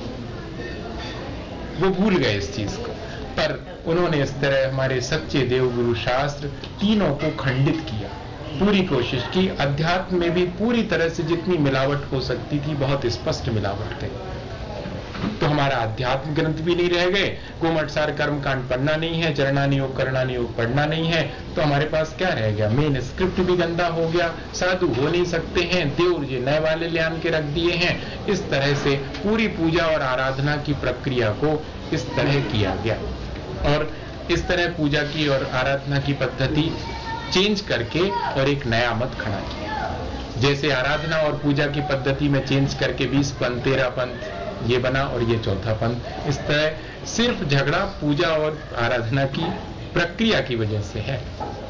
वो भूल गए इस चीज को, पर उन्होंने इस तरह हमारे सच्चे देवगुरु शास्त्र तीनों को खंडित किया, पूरी कोशिश की। अध्यात्म में भी पूरी तरह से जितनी मिलावट हो सकती थी, बहुत स्पष्ट मिलावट थी, तो हमारा अध्यात्म ग्रंथ भी नहीं रह गए। गोमठसार कर्मकांड पढ़ना नहीं है, चरणान योग करणान योग पढ़ना नहीं है, तो हमारे पास क्या रह गया? मेन स्क्रिप्ट भी गंदा हो गया, साधु हो नहीं सकते हैं, देव ये नए वाले ले आन के रख दिए हैं। इस तरह से पूरी पूजा और आराधना की प्रक्रिया को इस तरह किया गया, और इस तरह पूजा की और आराधना की पद्धति चेंज करके और एक नया मत खड़ा किया। जैसे आराधना और पूजा की पद्धति में चेंज करके बीस पंथ, तेरह पंथ ये बना और ये चौथा पंथ। इस तरह सिर्फ झगड़ा पूजा और आराधना की प्रक्रिया की वजह से है।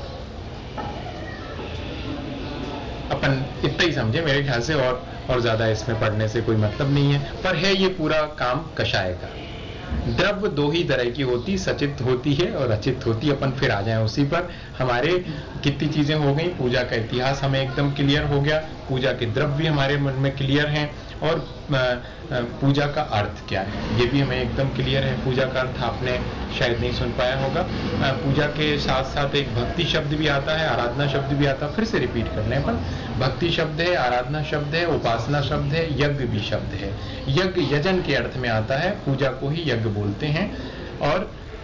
अपन इतना ही समझे मेरे ख्याल से, और और ज्यादा इसमें पढ़ने से कोई मतलब नहीं है। पर है ये पूरा काम कषाय का। द्रव्य दो ही तरह की होती, सचित होती है और अचित होती है। अपन फिर आ जाएं उसी पर। हमारे कितनी चीजें हो गई, पूजा का इतिहास हमें एकदम क्लियर हो गया, पूजा के द्रव्य हमारे मन में क्लियर हैं, और पूजा का अर्थ क्या है ये भी हमें एकदम क्लियर है। पूजा का अर्थ आपने शायद नहीं सुन पाया होगा। पूजा के साथ साथ एक भक्ति शब्द भी आता है, आराधना शब्द भी आता है। फिर से रिपीट कर लें, पर भक्ति शब्द है, आराधना शब्द है, उपासना शब्द है, यज्ञ भी शब्द है। यज्ञ यजन के अर्थ में आता है, पूजा को ही यज्ञ बोलते हैं। और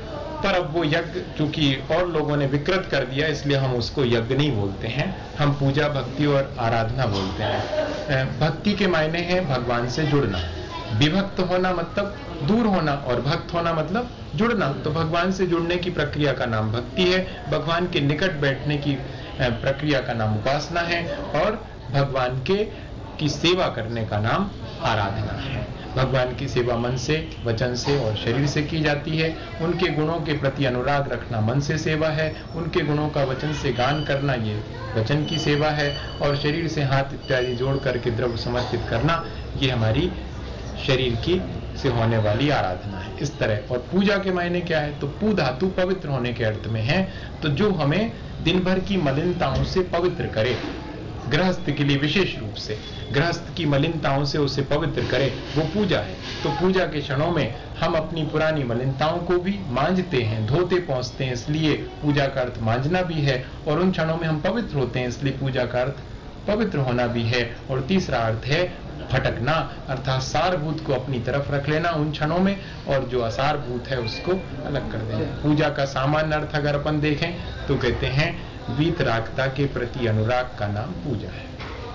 पर अब वो यज्ञ चूंकि और लोगों ने विकृत कर दिया, इसलिए हम उसको यज्ञ नहीं बोलते हैं, हम पूजा, भक्ति और आराधना बोलते हैं। भक्ति के मायने हैं भगवान से जुड़ना, विभक्त होना मतलब दूर होना, और भक्त होना मतलब जुड़ना। तो भगवान से जुड़ने की प्रक्रिया का नाम भक्ति है, भगवान के निकट बैठने की प्रक्रिया का नाम उपासना है, और भगवान के की सेवा करने का नाम आराधना है। भगवान की सेवा मन से, वचन से और शरीर से की जाती है। उनके गुणों के प्रति अनुराग रखना मन से सेवा है, उनके गुणों का वचन से गान करना ये वचन की सेवा है, और शरीर से हाथ इत्यादि जोड़ करके द्रव्य समर्पित करना ये हमारी शरीर की से होने वाली आराधना है। इस तरह। और पूजा के मायने क्या है? तो पू धातु पवित्र होने के अर्थ में है, तो जो हमें दिन भर की मलिनताओं से पवित्र करे, गृहस्थ के लिए विशेष रूप से गृहस्थ की मलिनताओं से उसे पवित्र करे, वो पूजा है। तो पूजा के क्षणों में हम अपनी पुरानी मलिनताओं को भी मांजते हैं, धोते पहुंचते हैं, इसलिए पूजा का अर्थ मांजना भी है। और उन क्षणों में हम पवित्र होते हैं, इसलिए पूजा का अर्थ पवित्र होना भी है। और तीसरा अर्थ है फटकना, अर्थात सारभूत को अपनी तरफ रख लेना उन क्षणों में, और जो असारभूत है उसको अलग कर देना। पूजा का सामान्य अर्थ अगर अपन देखें तो कहते हैं वीतरागता के प्रति अनुराग का नाम पूजा है।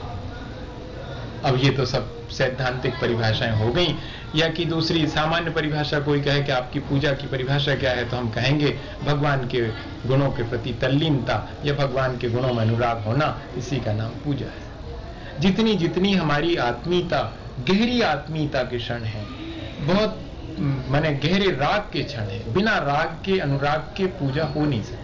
अब ये तो सब सैद्धांतिक परिभाषाएं हो गई, या कि दूसरी सामान्य परिभाषा कोई कहे कि आपकी पूजा की परिभाषा क्या है, तो हम कहेंगे भगवान के गुणों के प्रति तल्लीनता या भगवान के गुणों में अनुराग होना, इसी का नाम पूजा है। जितनी जितनी हमारी आत्मीयता, गहरी आत्मीयता के क्षण है, बहुत माने गहरे राग के क्षण है, बिना राग के अनुराग के पूजा हो नहीं सकती।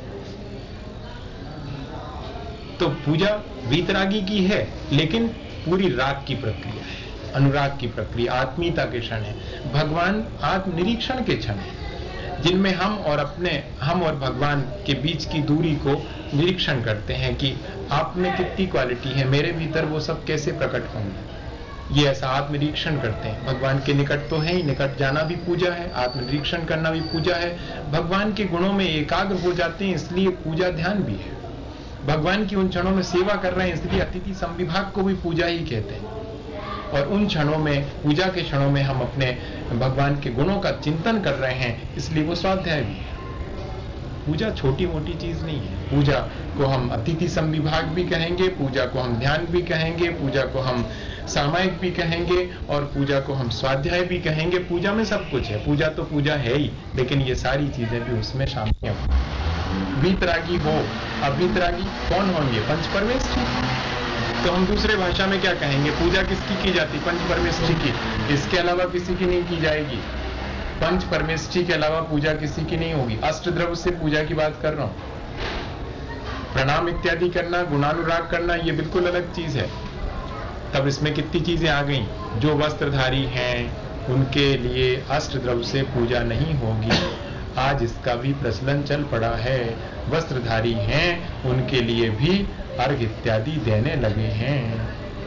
तो पूजा वीतरागी की है, लेकिन पूरी राग की प्रक्रिया है, अनुराग की प्रक्रिया, आत्मीयता के क्षण है। भगवान आत्मनिरीक्षण के क्षण है, जिनमें हम और अपने हम और भगवान के बीच की दूरी को निरीक्षण करते हैं कि आप में कितनी क्वालिटी है, मेरे भीतर वो सब कैसे प्रकट होंगे। ये ऐसा आत्मनिरीक्षण करते हैं। भगवान के निकट तो है ही, निकट जाना भी पूजा है, आत्मनिरीक्षण करना भी पूजा है। भगवान के गुणों में एकाग्र हो जाते हैं, इसलिए पूजा ध्यान भी है। भगवान की उन क्षणों में सेवा कर रहे हैं, इसलिए अतिथि संविभाग को भी पूजा ही कहते हैं। और उन क्षणों में, पूजा के क्षणों में हम अपने भगवान के गुणों का चिंतन कर रहे हैं, इसलिए वो स्वाध्याय भी है। पूजा छोटी मोटी चीज नहीं है। पूजा को हम अतिथि संविभाग भी कहेंगे, पूजा को हम ध्यान भी कहेंगे, पूजा को हम सामायिक भी कहेंगे, और पूजा को हम स्वाध्याय भी कहेंगे। पूजा में सब कुछ है, पूजा तो पूजा है ही, लेकिन ये सारी चीजें भी उसमें शामिल हैं। वीतरागी हो, अब वीतरागी कौन होंगे? पंच परमेष्ठी। तो हम दूसरे भाषा में क्या कहेंगे? पूजा किसकी की जाती? पंच परमेष्ठी की। इसके अलावा किसी की नहीं की जाएगी। पंच परमेष्ठी के अलावा पूजा किसी की नहीं होगी। अष्टद्रव्य से पूजा की बात कर रहा हूं। प्रणाम इत्यादि करना, गुणानुराग करना, ये बिल्कुल अलग चीज है। तब इसमें कितनी चीजें आ गई। जो वस्त्रधारी हैं उनके लिए अष्टद्रव्य से पूजा नहीं होगी। आज इसका भी प्रचलन चल पड़ा है। वस्त्रधारी हैं उनके लिए भी अर्घ इत्यादि देने लगे हैं।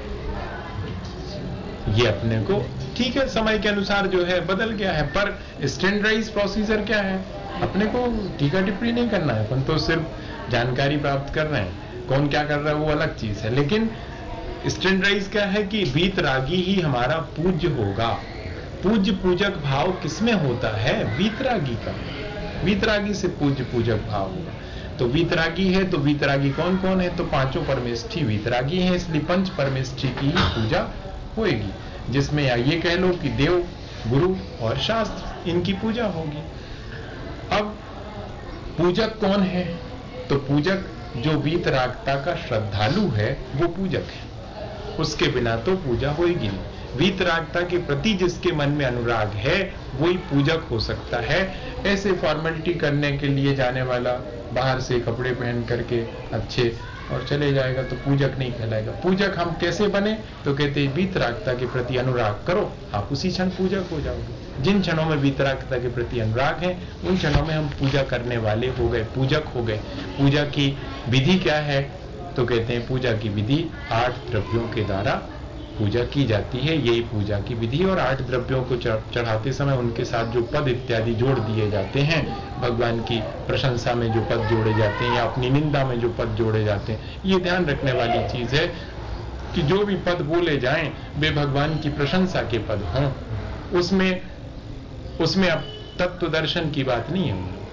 ये अपने को ठीक है, समय के अनुसार जो है बदल गया है, पर स्टैंडर्डाइज प्रोसीजर क्या है? अपने को टीका टिप्पणी नहीं करना है, अपन तो सिर्फ जानकारी प्राप्त कर रहे हैं। कौन क्या कर रहा है वो अलग चीज है, लेकिन स्टैंडर्डाइज क्या है कि वीतरागी ही हमारा पूज्य होगा। पूज्य पूजक भाव किसमें होता है? वीतरागी का। वीतरागी से पूज्य पूजक भाव होगा। तो वीतरागी है, तो वीतरागी कौन कौन है? तो पांचों परमेष्ठी वीतरागी हैं, इसलिए पंच परमेष्ठी की ही पूजा होगी, जिसमें या ये कह लो कि देव, गुरु और शास्त्र, इनकी पूजा होगी। अब पूजक कौन है? तो पूजक जो वीतरागता का श्रद्धालु है वो पूजक है, उसके बिना तो पूजा होगी नहीं। वीतरागता के प्रति जिसके मन में अनुराग है वही पूजक हो सकता है। ऐसे फॉर्मेलिटी करने के लिए जाने वाला बाहर से कपड़े पहन करके अच्छे और चले जाएगा तो पूजक नहीं कहलाएगा। पूजक हम कैसे बने? तो कहते हैं वीतरागता के प्रति अनुराग करो, आप उसी क्षण पूजक हो जाओगे। जिन क्षणों में वीतरागता के प्रति अनुराग है उन क्षणों में हम पूजा करने वाले हो गए, पूजक हो गए। पूजा की विधि क्या है? तो कहते हैं पूजा की विधि आठ द्रव्यों के द्वारा पूजा की जाती है, यही पूजा की विधि। और आठ द्रव्यों को चढ़ाते समय उनके साथ जो पद इत्यादि जोड़ दिए जाते हैं, भगवान की प्रशंसा में जो पद जोड़े जाते हैं या अपनी निंदा में जो पद जोड़े जाते हैं, ये ध्यान रखने वाली चीज है कि जो भी पद बोले जाएं वे भगवान की प्रशंसा के पद हों। उसमें उसमें अब तत्व दर्शन की बात नहीं है,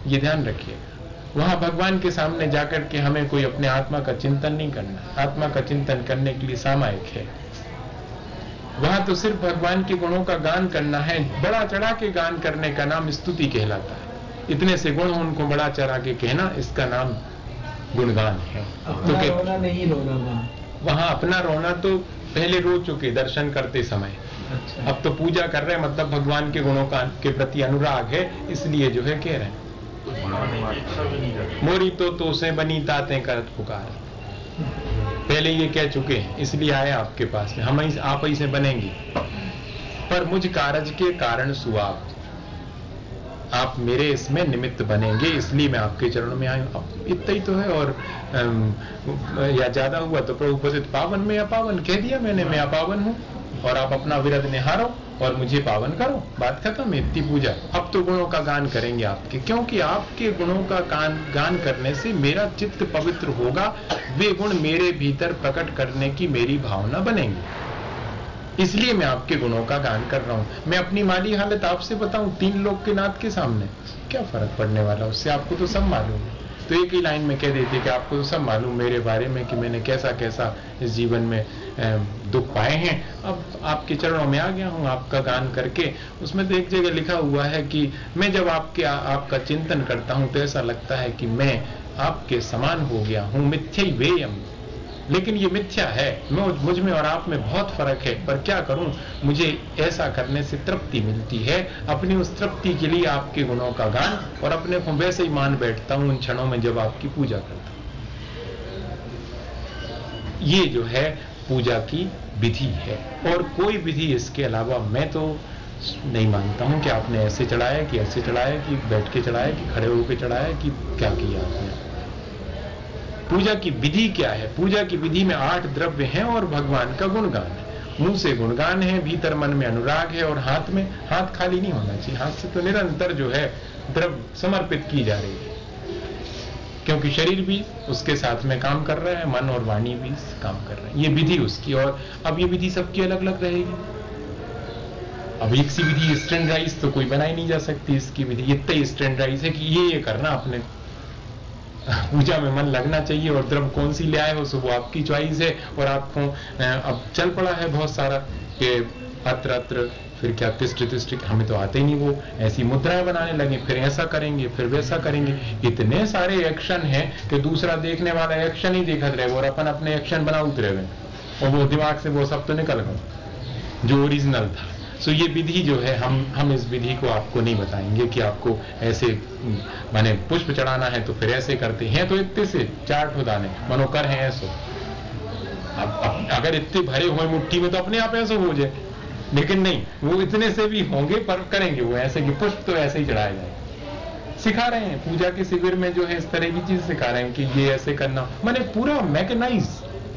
ये ध्यान रखिएगा। वहां भगवान के सामने जाकर के हमें कोई अपने आत्मा का चिंतन नहीं करना। आत्मा का चिंतन करने के लिए सामायिक है। वहां तो सिर्फ भगवान के गुणों का गान करना है। बड़ा चढ़ा के गान करने का नाम स्तुति कहलाता है। इतने से गुण उनको बड़ा चढ़ा के कहना, इसका नाम गुणगान है। तो रोना नहीं रोना वहाँ वहां अपना रोना तो पहले रो चुके दर्शन करते समय। अच्छा। अब तो पूजा कर रहे हैं, मतलब भगवान के गुणों का के प्रति अनुराग है, इसलिए जो है कह रहे हैं मोरी तो तो से बनी ताते करत पुकार। पहले ये कह चुके हैं, इसलिए आए आपके पास में। हम ही आप ही से बनेंगे। पर मुझ कारज के कारण सुआप, आप मेरे इसमें निमित्त बनेंगे, इसलिए मैं आपके चरणों में आया हूं। इतना ही तो है। और अम, या ज्यादा हुआ तो प्रभु पतित पावन में अपावन कह दिया मैंने, मैं अपावन हूं और आप अपना विरध निहारो और मुझे पावन करो। बात खत्म। इतनी पूजा। अब तो गुणों का गान करेंगे आपके, क्योंकि आपके गुणों का गान गान करने से मेरा चित्त पवित्र होगा। वे गुण मेरे भीतर प्रकट करने की मेरी भावना बनेंगी। इसलिए मैं आपके गुणों का गान कर रहा हूं। मैं अपनी माली हालत आपसे बताऊं तीन लोग के नाथ के सामने, क्या फर्क पड़ने वाला उससे? आपको तो सब मालूम है। तो एक ही लाइन में कह देते कि आपको तो सब मालूम मेरे बारे में कि मैंने कैसा कैसा इस जीवन में दुख पाए हैं। अब आपके चरणों में आ गया हूं आपका गान करके। उसमें तो एक जगह लिखा हुआ है कि मैं जब आपके आपका चिंतन करता हूं तो ऐसा लगता है कि मैं आपके समान हो गया हूं। मिथ्या वेयम, लेकिन ये मिथ्या है। मुझ में और आप में बहुत फर्क है। पर क्या करूं, मुझे ऐसा करने से तृप्ति मिलती है। अपनी उस तृप्ति के लिए आपके गुणों का गान, और अपने को वैसे ही मान बैठता हूं उन क्षणों में जब आपकी पूजा करता हूं। ये जो है पूजा की विधि है, और कोई विधि इसके अलावा मैं तो नहीं मानता हूं कि आपने ऐसे चढ़ाया कि ऐसे चढ़ाया कि बैठ के चढ़ाया कि खड़े होकर चढ़ाया कि क्या किया आपने। पूजा की विधि क्या है? पूजा की विधि में आठ द्रव्य हैं और भगवान का गुणगान है। मुंह से गुणगान है, भीतर मन में अनुराग है, और हाथ में, हाथ खाली नहीं होना चाहिए। हाथ से तो निरंतर जो है द्रव्य समर्पित की जा रही है, क्योंकि शरीर भी उसके साथ में काम कर रहा है, मन और वाणी भी काम कर रहे हैं। ये विधि उसकी। और अब ये विधि सबकी अलग अलग रहेगी। अब एक सी विधि स्टैंडर्डाइज तो कोई बनाई नहीं जा सकती। इसकी विधि इतनी स्टैंडर्डाइज है कि ये ये करना अपने पूजा में मन लगना चाहिए। और द्रव्य कौन सी ले आए हो सो वो आपकी चॉइस है। और आपको अब चल पड़ा है बहुत सारा कि अत्र अत्र, फिर क्या तिष्ठ तिष्ठ, हमें तो आते ही नहीं। वो ऐसी मुद्राएं बनाने लगे, फिर ऐसा करेंगे, फिर वैसा करेंगे। इतने सारे एक्शन हैं कि दूसरा देखने वाला एक्शन ही देखत रहे और अपन अपने एक्शन बना उतरे हुए, और वो दिमाग से वो सब तो निकल गए जो ओरिजिनल था। सो ये विधि जो है, हम हम इस विधि को आपको नहीं बताएंगे कि आपको ऐसे माने पुष्प चढ़ाना है तो फिर ऐसे करते हैं। तो इतने से चार ठो दाने मनोकर हैं ऐसे। अब, अब अगर इतने भरे हुए मुट्ठी में तो अपने आप ऐसे हो जाए, लेकिन नहीं, वो इतने से भी होंगे पर करेंगे वो ऐसे कि पुष्प तो ऐसे ही चढ़ाए जाए। सिखा रहे हैं पूजा के शिविर में जो है इस तरह की चीज सिखा रहे हैं कि ये ऐसे करना, माने पूरा मैकेनाइज।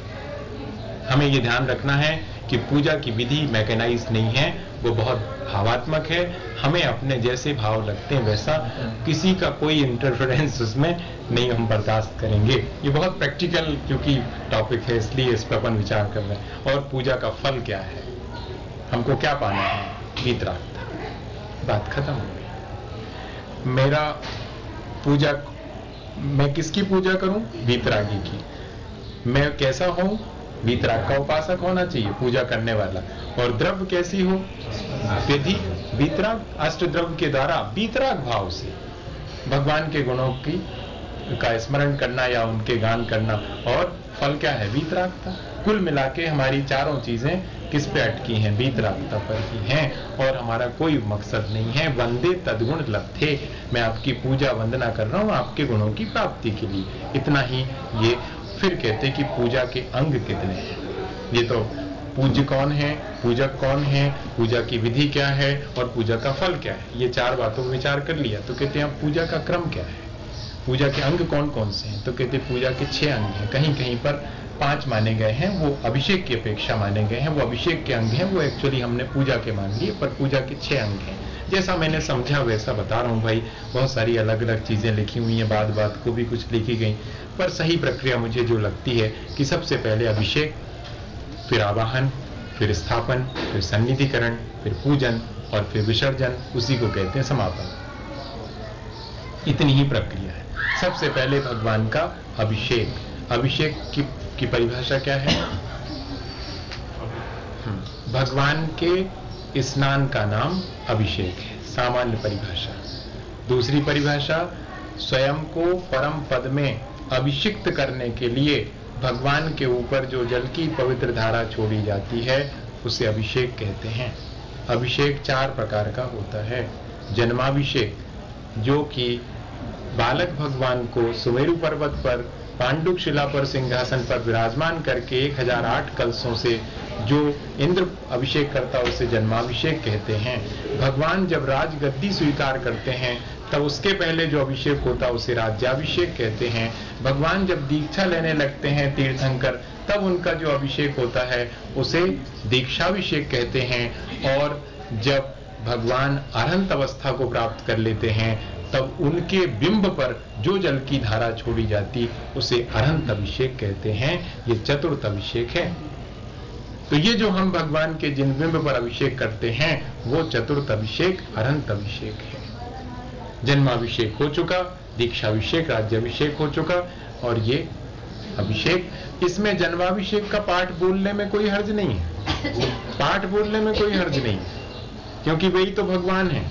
हमें ये ध्यान रखना है कि पूजा की विधि मैकेनाइज नहीं है, वो बहुत भावात्मक है। हमें अपने जैसे भाव लगते हैं वैसा, किसी का कोई इंटरफेरेंस उसमें नहीं हम बर्दाश्त करेंगे। ये बहुत प्रैक्टिकल क्योंकि टॉपिक है, इसलिए इस पर अपन विचार कर रहे हैं। और पूजा का फल क्या है, हमको क्या पाना है? वीतरागता। बात खत्म हो गई। मेरा पूजा, मैं किसकी पूजा करूं? वीतरागी की। मैं कैसा हूं? वीतराग का उपासक होना चाहिए पूजा करने वाला। और द्रव्य कैसी हो? विधि वीतराग, अष्ट द्रव्य के द्वारा वीतराग भाव से भगवान के गुणों की का स्मरण करना या उनके गान करना। और फल क्या है? वीतरागता। कुल मिला के हमारी चारों चीजें किस पे अटकी हैं? वीतरागता पर ही हैं। और हमारा कोई मकसद नहीं है वंदे तद्गुण लब्धे, मैं आपकी पूजा वंदना कर रहा हूं आपके गुणों की प्राप्ति के लिए, इतना ही। ये फिर कहते कि पूजा के अंग कितने हैं। ये तो पूज्य कौन है, पूजक कौन है, पूजा की विधि क्या है और पूजा का फल क्या है, ये चार बातों पर विचार कर लिया। तो कहते हैं पूजा का क्रम क्या है, पूजा के अंग कौन कौन से हैं। तो कहते पूजा के छह अंग हैं, कहीं कहीं पर पांच माने गए हैं, वो अभिषेक की अपेक्षा माने गए हैं। वो अभिषेक के अंग हैं, वो एक्चुअली हमने पूजा के मान लिए, पर पूजा के छह अंग हैं। जैसा मैंने समझा वैसा बता रहा हूं भाई। बहुत सारी अलग अलग चीजें लिखी हुई हैं, बात बात को भी कुछ लिखी गई, पर सही प्रक्रिया मुझे जो लगती है कि सबसे पहले अभिषेक, फिर आवाहन, फिर स्थापन, फिर सन्निधिकरण, फिर पूजन और फिर विसर्जन, उसी को कहते हैं समापन। इतनी ही प्रक्रिया है। सबसे पहले भगवान का अभिषेक। अभिषेक की, की परिभाषा क्या है? भगवान के स्नान का नाम अभिषेक है, सामान्य परिभाषा। दूसरी परिभाषा, स्वयं को परम पद में अभिषिक्त करने के लिए भगवान के ऊपर जो जल की पवित्र धारा छोड़ी जाती है उसे अभिषेक कहते हैं। अभिषेक चार प्रकार का होता है। जन्माभिषेक, जो कि बालक भगवान को सुमेरु पर्वत पर पांडुक शिला पर सिंहासन पर विराजमान करके एक हजार आठ कलशों से जो इंद्र अभिषेक करता उसे जन्माभिषेक कहते हैं। भगवान जब राजगद्दी स्वीकार करते हैं तब उसके पहले जो अभिषेक होता उसे राज्याभिषेक कहते हैं। भगवान जब दीक्षा लेने लगते हैं तीर्थंकर, तब उनका जो अभिषेक होता है उसे दीक्षाभिषेक कहते हैं। और जब भगवान अरहंत अवस्था को प्राप्त कर लेते हैं तब उनके बिंब पर जो जल की धारा छोड़ी जाती उसे अरहंत अभिषेक कहते हैं। ये चतुर्थ अभिषेक है। तो ये जो हम भगवान के जिन बिंब पर अभिषेक करते हैं वो चतुर्थ अभिषेक अरहंत अभिषेक है। जन्माभिषेक हो चुका, दीक्षाभिषेक, राज्याभिषेक हो चुका, और ये अभिषेक। इसमें जन्माभिषेक का पाठ बोलने में कोई हर्ज नहीं है, पाठ बोलने में कोई हर्ज नहीं है, क्योंकि वही तो भगवान है।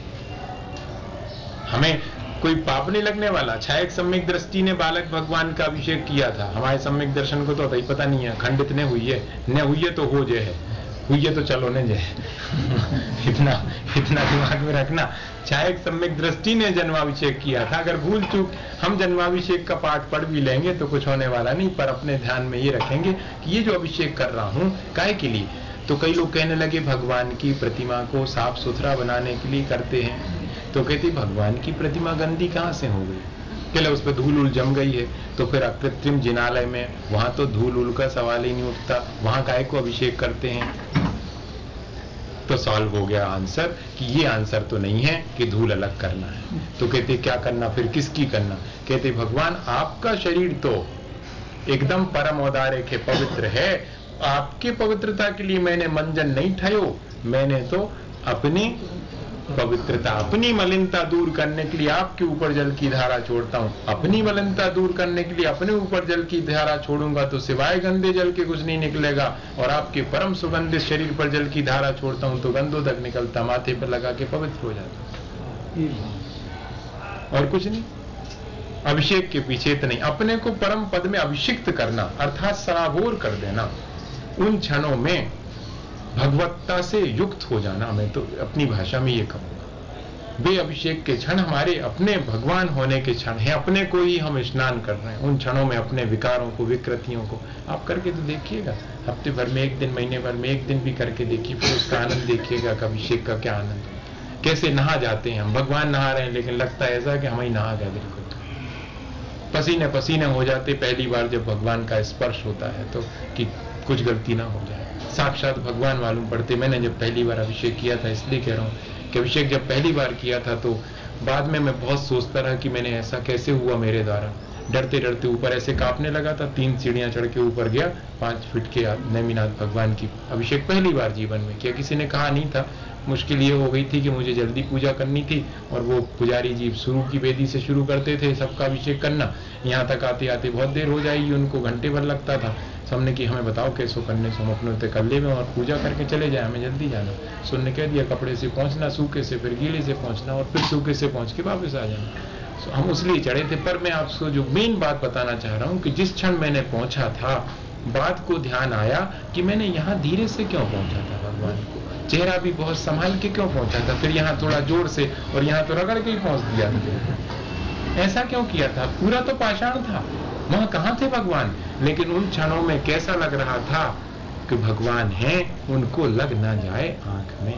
हमें कोई पाप नहीं लगने वाला। छायक सम्यक दृष्टि ने बालक भगवान का अभिषेक किया था, हमारे सम्यक दर्शन को तो अभी पता नहीं है, खंडित ने हुई है, न हुई है तो हो जे है, हुई है तो चलो ने जे इतना इतना दिमाग में रखना। छायक सम्यक दृष्टि ने जन्माभिषेक किया था। अगर भूल चूक हम जन्माभिषेक का पाठ पढ़ भी लेंगे तो कुछ होने वाला नहीं, पर अपने ध्यान में ये रखेंगे कि ये जो अभिषेक कर रहा हूं काहे के लिए। तो कई लोग कहने लगे भगवान की प्रतिमा को साफ सुथरा बनाने के लिए करते हैं। तो कहती भगवान की प्रतिमा गंदी कहां से हो गई? कहले उस पर धूल उल जम गई है। तो फिर अकृत्रिम जिनालय में वहां तो धूल उल का सवाल ही नहीं उठता, वहां काहे को अभिषेक करते हैं? तो सॉल्व हो गया आंसर कि ये आंसर तो नहीं है कि धूल अलग करना है। तो कहते क्या करना फिर, किसकी करना? कहते भगवान आपका शरीर तो एकदम परम औदार्य के पवित्र है, आपके पवित्रता के लिए मैंने मंजन नहीं ठायो, मैंने तो अपनी पवित्रता, अपनी मलिनता दूर करने के लिए आपके ऊपर जल की धारा छोड़ता हूं। अपनी मलिनता दूर करने के लिए अपने ऊपर जल की धारा छोड़ूंगा तो सिवाय गंदे जल के कुछ नहीं निकलेगा, और आपके परम सुगंधित शरीर पर जल की धारा छोड़ता हूं तो गंधोदक निकलता, माथे पर लगा के पवित्र हो जाता, और कुछ नहीं। अभिषेक के पीछे इतने, अपने को परम पद में अभिषिक्त करना अर्थात सराबोर कर देना, उन क्षणों में भगवत्ता से युक्त हो जाना। मैं तो अपनी भाषा में ये कहूंगा वे अभिषेक के क्षण हमारे अपने भगवान होने के क्षण हैं। अपने को ही हम स्नान कर रहे हैं, उन क्षणों में अपने विकारों को, विकृतियों को आप करके तो देखिएगा। हफ्ते भर में एक दिन, महीने भर में एक दिन भी करके देखिए, फिर उसका आनंद देखिएगा कि अभिषेक का क्या आनंद है। कैसे नहा जाते हैं हम, भगवान नहा रहे हैं लेकिन लगता है ऐसा कि हम ही नहा गए, बिल्कुल पसीने पसीने हो जाते पहली बार जब भगवान का स्पर्श होता है तो, कि कुछ गलती ना हो जाए। साक्षात भगवान मालूम पड़ते। मैंने जब पहली बार अभिषेक किया था, इसलिए कह रहा हूं कि अभिषेक जब पहली बार किया था तो बाद में मैं बहुत सोचता रहा कि मैंने ऐसा कैसे हुआ मेरे द्वारा। डरते डरते ऊपर ऐसे कांपने लगा था, तीन सीढ़ियां चढ़ के ऊपर गया, पांच फीट के नेमिनाथ भगवान की अभिषेक पहली बार जीवन में किया। किसी ने कहा नहीं था। मुश्किल ये हो गई थी कि मुझे जल्दी पूजा करनी थी, और वो पुजारी जी शुरू की वेदी से शुरू करते थे सबका अभिषेक करना, यहाँ तक आते आते बहुत देर हो जाएगी, उनको घंटे भर लगता था। सबने कि हमें बताओ कैसे करने से हम अपने होते कर ले में और पूजा करके चले जाए, हमें जल्दी जाना। सुनने कह दिया कपड़े से पहुंचना, सूखे से, फिर गीले से पहुंचना, और फिर सूखे से पहुंच के वापस आ जाना। तो हम उसलिए चढ़े थे। पर मैं आपको जो मेन बात बताना चाह रहा हूं कि जिस क्षण मैंने पहुंचा था, बात को ध्यान आया कि मैंने यहाँ धीरे से क्यों पहुंचा था भगवान को, चेहरा भी बहुत संभाल के क्यों पहुंचा था, फिर यहाँ थोड़ा जोर से और यहाँ तो रगड़ के ही पहुंच दिया था। ऐसा क्यों किया था? पूरा तो पाषाण था, वहां कहां थे भगवान? लेकिन उन क्षणों में कैसा लग रहा था कि भगवान है, उनको लग ना जाए आंख में।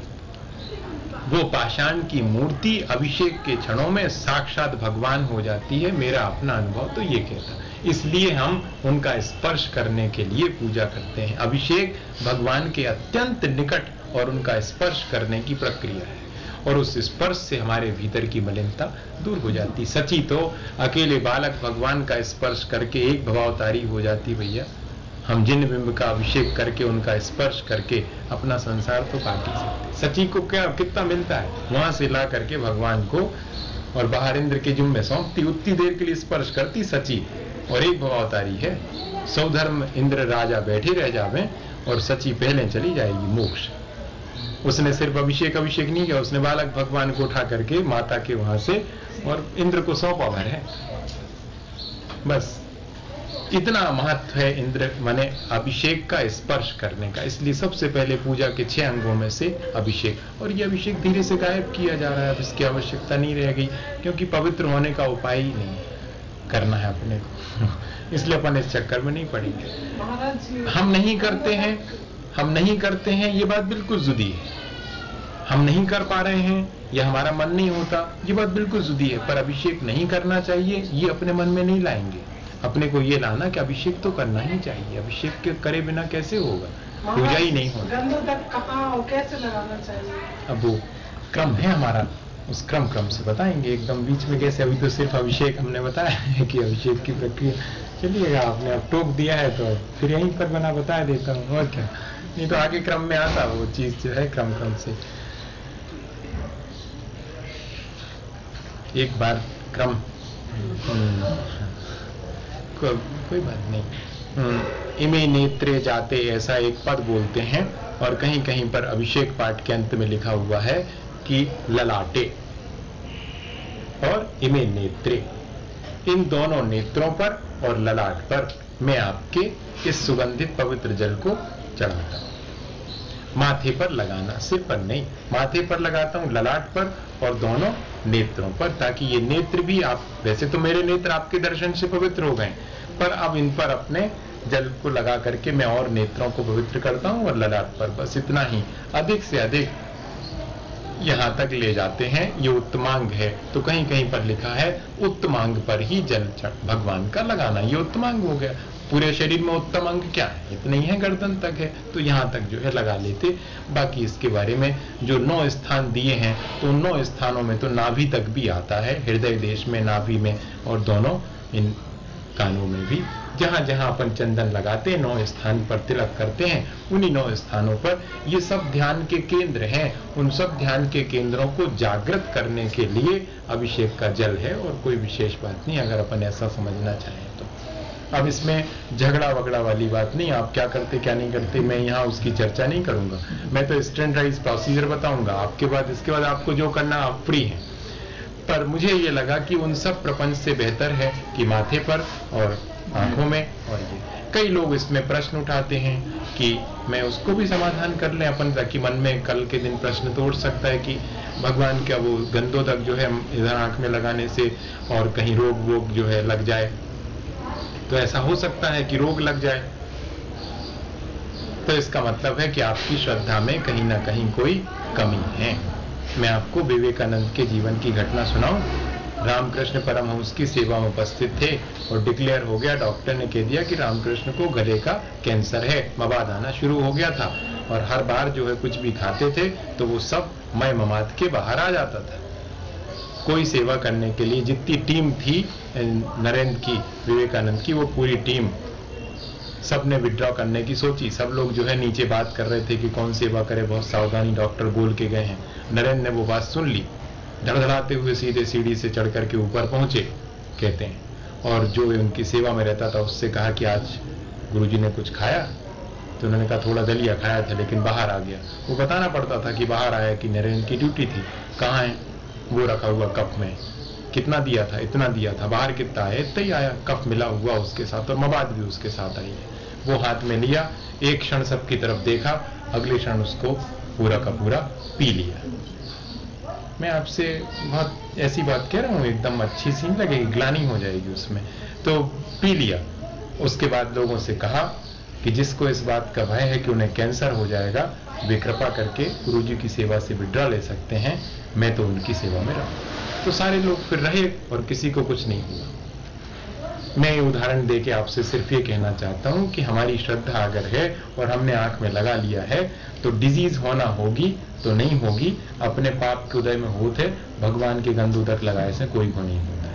वो पाषाण की मूर्ति अभिषेक के क्षणों में साक्षात भगवान हो जाती है। मेरा अपना अनुभव तो ये कहता, इसलिए हम उनका स्पर्श करने के लिए पूजा करते हैं। अभिषेक भगवान के अत्यंत निकट और उनका स्पर्श करने की प्रक्रिया है, और उस स्पर्श से हमारे भीतर की मलिनता दूर हो जाती। सची तो अकेले बालक भगवान का स्पर्श करके एक भवावतारी हो जाती। भैया हम जिन बिंब का अभिषेक करके, उनका स्पर्श करके अपना संसार तो काट ही सकते। सची को क्या कितना मिलता है, वहां से ला करके भगवान को और बाहर इंद्र के जुम्मे सौंपती, उतनी देर के लिए स्पर्श करती सची, और एक भवावतारी है। सौधर्म इंद्र राजा बैठे रह जावे और सची पहले चली जाएगी मोक्ष। उसने सिर्फ अभिषेक अभिषेक नहीं किया, उसने बालक भगवान को उठा करके माता के वहां से और इंद्र को सौंपा भर है। बस इतना महत्व है इंद्र माने अभिषेक का, स्पर्श करने का। इसलिए सबसे पहले पूजा के छह अंगों में से अभिषेक, और ये अभिषेक धीरे से गायब किया जा रहा है। अब इसकी आवश्यकता नहीं रह गई, क्योंकि पवित्र होने का उपाय ही नहीं करना है अपने को। इसलिए अपन इस चक्कर में नहीं पड़ेंगे। हम नहीं करते हैं, हम नहीं करते हैं ये बात बिल्कुल जुदी है। हम नहीं कर पा रहे हैं या हमारा मन नहीं होता, ये बात बिल्कुल जुदी है। पर अभिषेक नहीं करना चाहिए ये अपने मन में नहीं लाएंगे। अपने को ये लाना कि अभिषेक तो करना ही चाहिए। अभिषेक के करे बिना कैसे होगा, पूजा ही नहीं होगी। गंधोदक कहाँ और कैसे लगाना चाहिए? अब वो क्रम है हमारा, उस क्रम क्रम से बताएंगे एकदम बीच में कैसे। अभी तो सिर्फ अभिषेक हमने बताया है कि अभिषेक की प्रक्रिया। चलिएगा, आपने अब टोक दिया है तो फिर यहीं पर बना बता देता हूँ, और क्या। नहीं तो आगे क्रम में आता वो चीज जो है, क्रम क्रम से। एक बार क्रम को, कोई बात नहीं। इमे नेत्रे जाते ऐसा एक पद बोलते हैं, और कहीं कहीं पर अभिषेक पाठ के अंत में लिखा हुआ है कि ललाटे और इमे नेत्रे, इन दोनों नेत्रों पर और ललाट पर मैं आपके इस सुगंधित पवित्र जल को चढ़ाता हूं। माथे पर लगाना, सिर पर नहीं, माथे पर लगाता हूं, ललाट पर और दोनों नेत्रों पर, ताकि ये नेत्र भी आप, वैसे तो मेरे नेत्र आपके दर्शन से पवित्र हो गए, पर अब इन पर अपने जल को लगा करके मैं और नेत्रों को पवित्र करता हूं, और ललाट पर बस इतना ही। अधिक से अधिक यहां तक ले जाते हैं। ये उत्तमांग है, तो कहीं कहीं पर लिखा है उत्तमांग पर ही जल भगवान का लगाना, ये उत्तमांग हो गया। पूरे शरीर में उत्तम अंग क्या है, इतना ही है, गर्दन तक है, तो यहां तक जो है लगा लेते। बाकी इसके बारे में जो नौ स्थान दिए हैं, तो नौ स्थानों में तो नाभि तक भी आता है, हृदय देश में, नाभि में, और दोनों इन कानों में भी। जहां जहां अपन चंदन लगाते हैं, नौ स्थान पर तिलक करते हैं, उन्हीं नौ स्थानों पर ये सब ध्यान के केंद्र हैं। उन सब ध्यान के केंद्रों को जागृत करने के लिए अभिषेक का जल है, और कोई विशेष बात नहीं, अगर अपन ऐसा समझना चाहें तो। अब इसमें झगड़ा वगड़ा वाली बात नहीं, आप क्या करते क्या नहीं करते, मैं यहाँ उसकी चर्चा नहीं करूंगा। मैं तो स्टैंडर्डाइज प्रोसीजर बताऊंगा, आपके बाद इसके बाद आपको जो करना आप फ्री हैं। पर मुझे ये लगा कि उन सब प्रपंच से बेहतर है कि माथे पर और आंखों में। और ये कई लोग इसमें प्रश्न उठाते हैं कि मैं उसको भी समाधान कर लें अपन, ताकि मन में कल के दिन प्रश्न तो उठ सकता है कि भगवान क्या वो गंधोदक जो है इधर आंख में लगाने से और कहीं रोग वोग जो है लग जाए, तो ऐसा हो सकता है कि रोग लग जाए। तो इसका मतलब है कि आपकी श्रद्धा में कहीं ना कहीं कोई कमी है। मैं आपको विवेकानंद के जीवन की घटना सुनाऊं। रामकृष्ण परमहंस की सेवा में उपस्थित थे और डिक्लेयर हो गया, डॉक्टर ने कह दिया कि रामकृष्ण को गले का कैंसर है, मवाद आना शुरू हो गया था, और हर बार जो है कुछ भी खाते थे तो वो सब मय ममाद के बाहर आ जाता था। कोई सेवा करने के लिए जितनी टीम थी नरेंद्र की, विवेकानंद की, वो पूरी टीम सबने विड्रॉ करने की सोची। सब लोग जो है नीचे बात कर रहे थे कि कौन सेवा करे, बहुत सावधानी डॉक्टर बोल के गए हैं। नरेंद्र ने वो बात सुन ली, धड़धड़ाते हुए सीधे सीढ़ी से चढ़ करके ऊपर पहुंचे कहते हैं, और जो उनकी सेवा में रहता था उससे कहा कि आज गुरुजी ने कुछ खाया, तो उन्होंने कहा थोड़ा दलिया खाया था लेकिन बाहर आ गया। वो बताना पड़ता था कि बाहर आया कि नरेंद्र की ड्यूटी थी। कहाँ है? वो रखा हुआ कप में। कितना दिया था? इतना दिया था। बाहर कितना है? इतना ही आया। कप मिला हुआ उसके साथ और मवाद भी उसके साथ आई है। वो हाथ में लिया, एक क्षण सबकी तरफ देखा, अगले क्षण उसको पूरा का पूरा पी लिया। मैं आपसे बहुत ऐसी बात कह रहा हूँ, एकदम अच्छी सी लगेगी, ग्लानि हो जाएगी उसमें, तो पी लिया। उसके बाद लोगों से कहा कि जिसको इस बात का भय है कि उन्हें कैंसर हो जाएगा, वे कृपा करके गुरुजी की सेवा से विड्रॉ ले सकते हैं, मैं तो उनकी सेवा में रहूं। तो सारे लोग फिर रहे और किसी को कुछ नहीं हुआ। मैं ये उदाहरण देके आपसे सिर्फ ये कहना चाहता हूं कि हमारी श्रद्धा अगर है और हमने आंख में लगा लिया है तो डिजीज होना होगी तो नहीं होगी। अपने पाप के उदय में होते, भगवान के गंधोदक लगाए से कोई को नहीं होता है।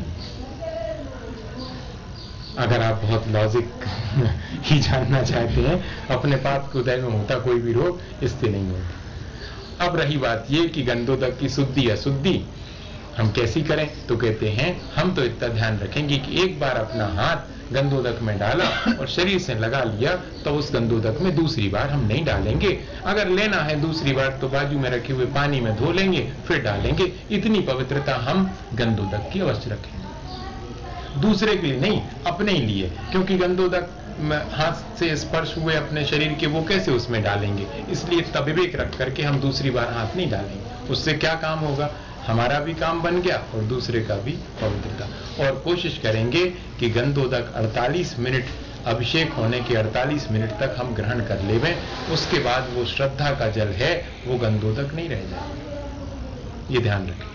अगर आप बहुत लॉजिक ही जानना चाहते हैं, अपने पाप के उदय में होता कोई भी रोग, इससे नहीं होता। अब रही बात ये कि गंधोदक की शुद्धि अशुद्धि, हम कैसी करें? तो कहते हैं हम तो इतना ध्यान रखेंगे कि एक बार अपना हाथ गंधोदक में डाला और शरीर से लगा लिया तो उस गंधोदक में दूसरी बार हम नहीं डालेंगे। अगर लेना है दूसरी बार तो बाजू में रखे हुए पानी में धो लेंगे, फिर डालेंगे। इतनी पवित्रता हम गंधोदक की अवश्य रखेंगे, दूसरे के लिए नहीं, अपने ही लिए। क्योंकि गंधोदक हाथ से स्पर्श हुए अपने शरीर के, वो कैसे उसमें डालेंगे? इसलिए इतना विवेक रख करके हम दूसरी बार हाथ नहीं डालेंगे। उससे क्या काम होगा? हमारा भी काम बन गया और दूसरे का भी पवित्रता। और कोशिश करेंगे कि गंधोदक अड़तालीस मिनट, अभिषेक होने के अड़तालीस मिनट तक हम ग्रहण कर लेवें। उसके बाद वो श्रद्धा का जल है, वो गंधोदक नहीं रह जाए, ये ध्यान रखें।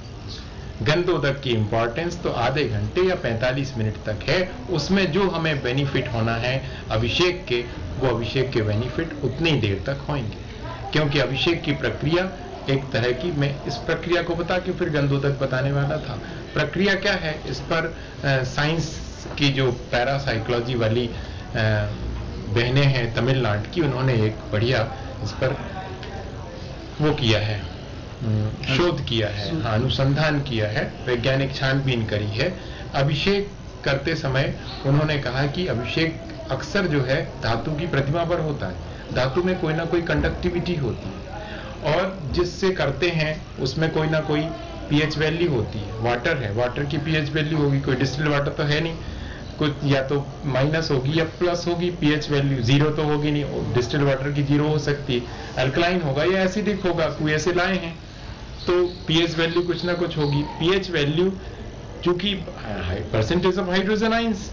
गंधोदक की इंपॉर्टेंस तो आधे घंटे या पैंतालीस मिनट तक है। उसमें जो हमें बेनिफिट होना है अभिषेक के, वो अभिषेक के बेनिफिट उतनी देर तक होंगे। क्योंकि अभिषेक की प्रक्रिया एक तरह की, मैं इस प्रक्रिया को बता के फिर गंधोदक बताने वाला था। प्रक्रिया क्या है, इस पर साइंस की जो पैरासाइकोलॉजी वाली बहनें हैं तमिलनाडु की, उन्होंने एक बढ़िया इस पर वो किया है, शोध किया है, हाँ, अनुसंधान किया है, वैज्ञानिक छानबीन करी है। अभिषेक करते समय उन्होंने कहा कि अभिषेक अक्सर जो है धातु की प्रतिमा पर होता है। धातु में कोई ना कोई कंडक्टिविटी होती है और जिससे करते हैं उसमें कोई ना कोई पीएच वैल्यू होती है। वाटर है, वाटर की पीएच वैल्यू होगी, कोई डिस्टिल्ड वाटर तो है नहीं, कुछ या तो माइनस होगी या प्लस होगी, पीएच वैल्यू जीरो तो होगी नहीं, डिस्टिल्ड वाटर की जीरो हो सकती है, अल्कलाइन होगा या एसिडिक होगा, कोई ऐसे लाए हैं तो पीएच वैल्यू कुछ ना कुछ होगी। पीएच वैल्यू चूंकि percentage of hydrogen ions,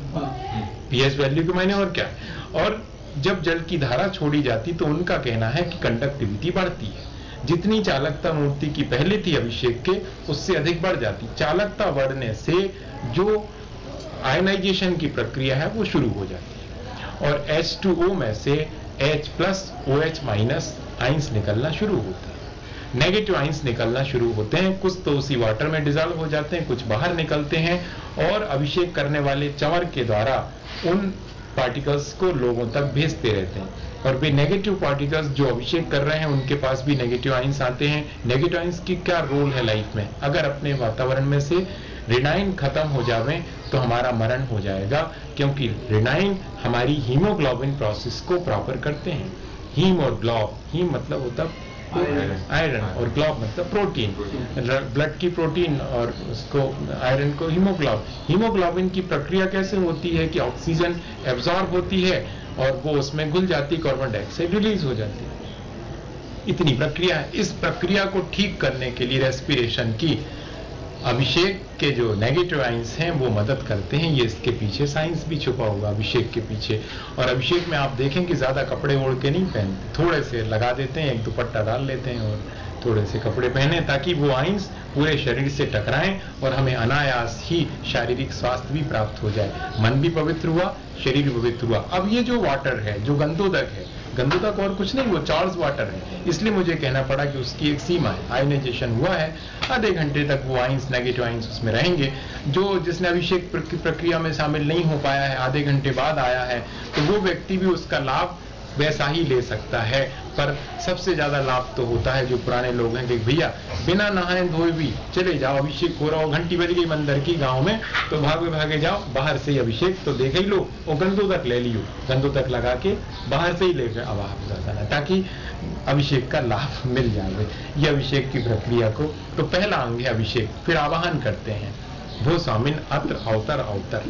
pH value के मायने और क्या है। और जब जल की धारा छोड़ी जाती तो उनका कहना है कि कंडक्टिविटी बढ़ती है। जितनी चालकता मूर्ति की पहले थी अभिषेक के, उससे अधिक बढ़ जाती। चालकता बढ़ने से जो आयनाइजेशन की प्रक्रिया है वो शुरू हो जाती है और एच टू ओ में से H plus O H minus ions निकलना शुरू होते हैं, नेगेटिव आइंस निकलना शुरू होते हैं। कुछ तो उसी वाटर में डिजॉल्व हो जाते हैं, कुछ बाहर निकलते हैं और अभिषेक करने वाले चंवर के द्वारा उन पार्टिकल्स को लोगों तक भेजते रहते हैं। और वे नेगेटिव पार्टिकल्स जो अभिषेक कर रहे हैं उनके पास भी नेगेटिव आइंस आते हैं। नेगेटिव आइंस की क्या रोल है लाइफ में? अगर अपने वातावरण में से रेनाइन खत्म हो जावे तो हमारा मरण हो जाएगा, क्योंकि रेनाइन हमारी हीमोग्लोबिन प्रोसेस को प्रॉपर करते हैं। हीम और ग्लोब, हीम मतलब होता आयरन और ग्लोब मतलब प्रोटीन, ब्लड की प्रोटीन और उसको आयरन को हीमोग्लोब। हीमोग्लोबिन की प्रक्रिया कैसे होती है कि ऑक्सीजन एब्जॉर्ब होती है और वो उसमें घुल जाती, कार्बन डाइऑक्साइड रिलीज हो जाती है। इतनी प्रक्रिया है। इस प्रक्रिया को ठीक करने के लिए रेस्पिरेशन की अभिषेक के जो नेगेटिव आइंस हैं वो मदद करते हैं। ये इसके पीछे साइंस भी छुपा हुआ अभिषेक के पीछे। और अभिषेक में आप देखें कि ज्यादा कपड़े ओढ़ के नहीं पहनते, थोड़े से लगा देते हैं, एक दुपट्टा डाल लेते हैं और थोड़े से कपड़े पहने ताकि वो आइंस पूरे शरीर से टकराएं और हमें अनायास ही शारीरिक स्वास्थ्य भी प्राप्त हो जाए। मन भी पवित्र हुआ, शरीर भी पवित्र हुआ। अब ये जो वाटर है, जो गंधोदक है, गंधोदक और कुछ नहीं, वो चार्ल्स वाटर है। इसलिए मुझे कहना पड़ा कि उसकी एक सीमा है। आयनाइजेशन हुआ है, आधे घंटे तक वो आइंस, नेगेटिव आइंस उसमें रहेंगे। जो जिसने अभिषेक प्रक्रिया में शामिल नहीं हो पाया है, आधे घंटे बाद आया है, तो वो व्यक्ति भी उसका लाभ वैसा ही ले सकता है। पर सबसे ज्यादा लाभ तो होता है जो पुराने लोग हैं कि भैया बिना नहाए धोए भी चले जाओ, अभिषेक हो रहा हो, घंटी बज गई मंदिर की गांव में तो भागे भागे जाओ, बाहर से ही अभिषेक तो देख ही लो और गंधोदक ले लियो, गंधोदक लगा के बाहर से ही लेकर अब आप जाना, ताकि अभिषेक का लाभ मिल जाए। ये अभिषेक की प्रक्रिया को तो पहला अंग है अभिषेक। फिर आवाहन करते हैं, भो स्वामिन अत्र अवतर अवतर।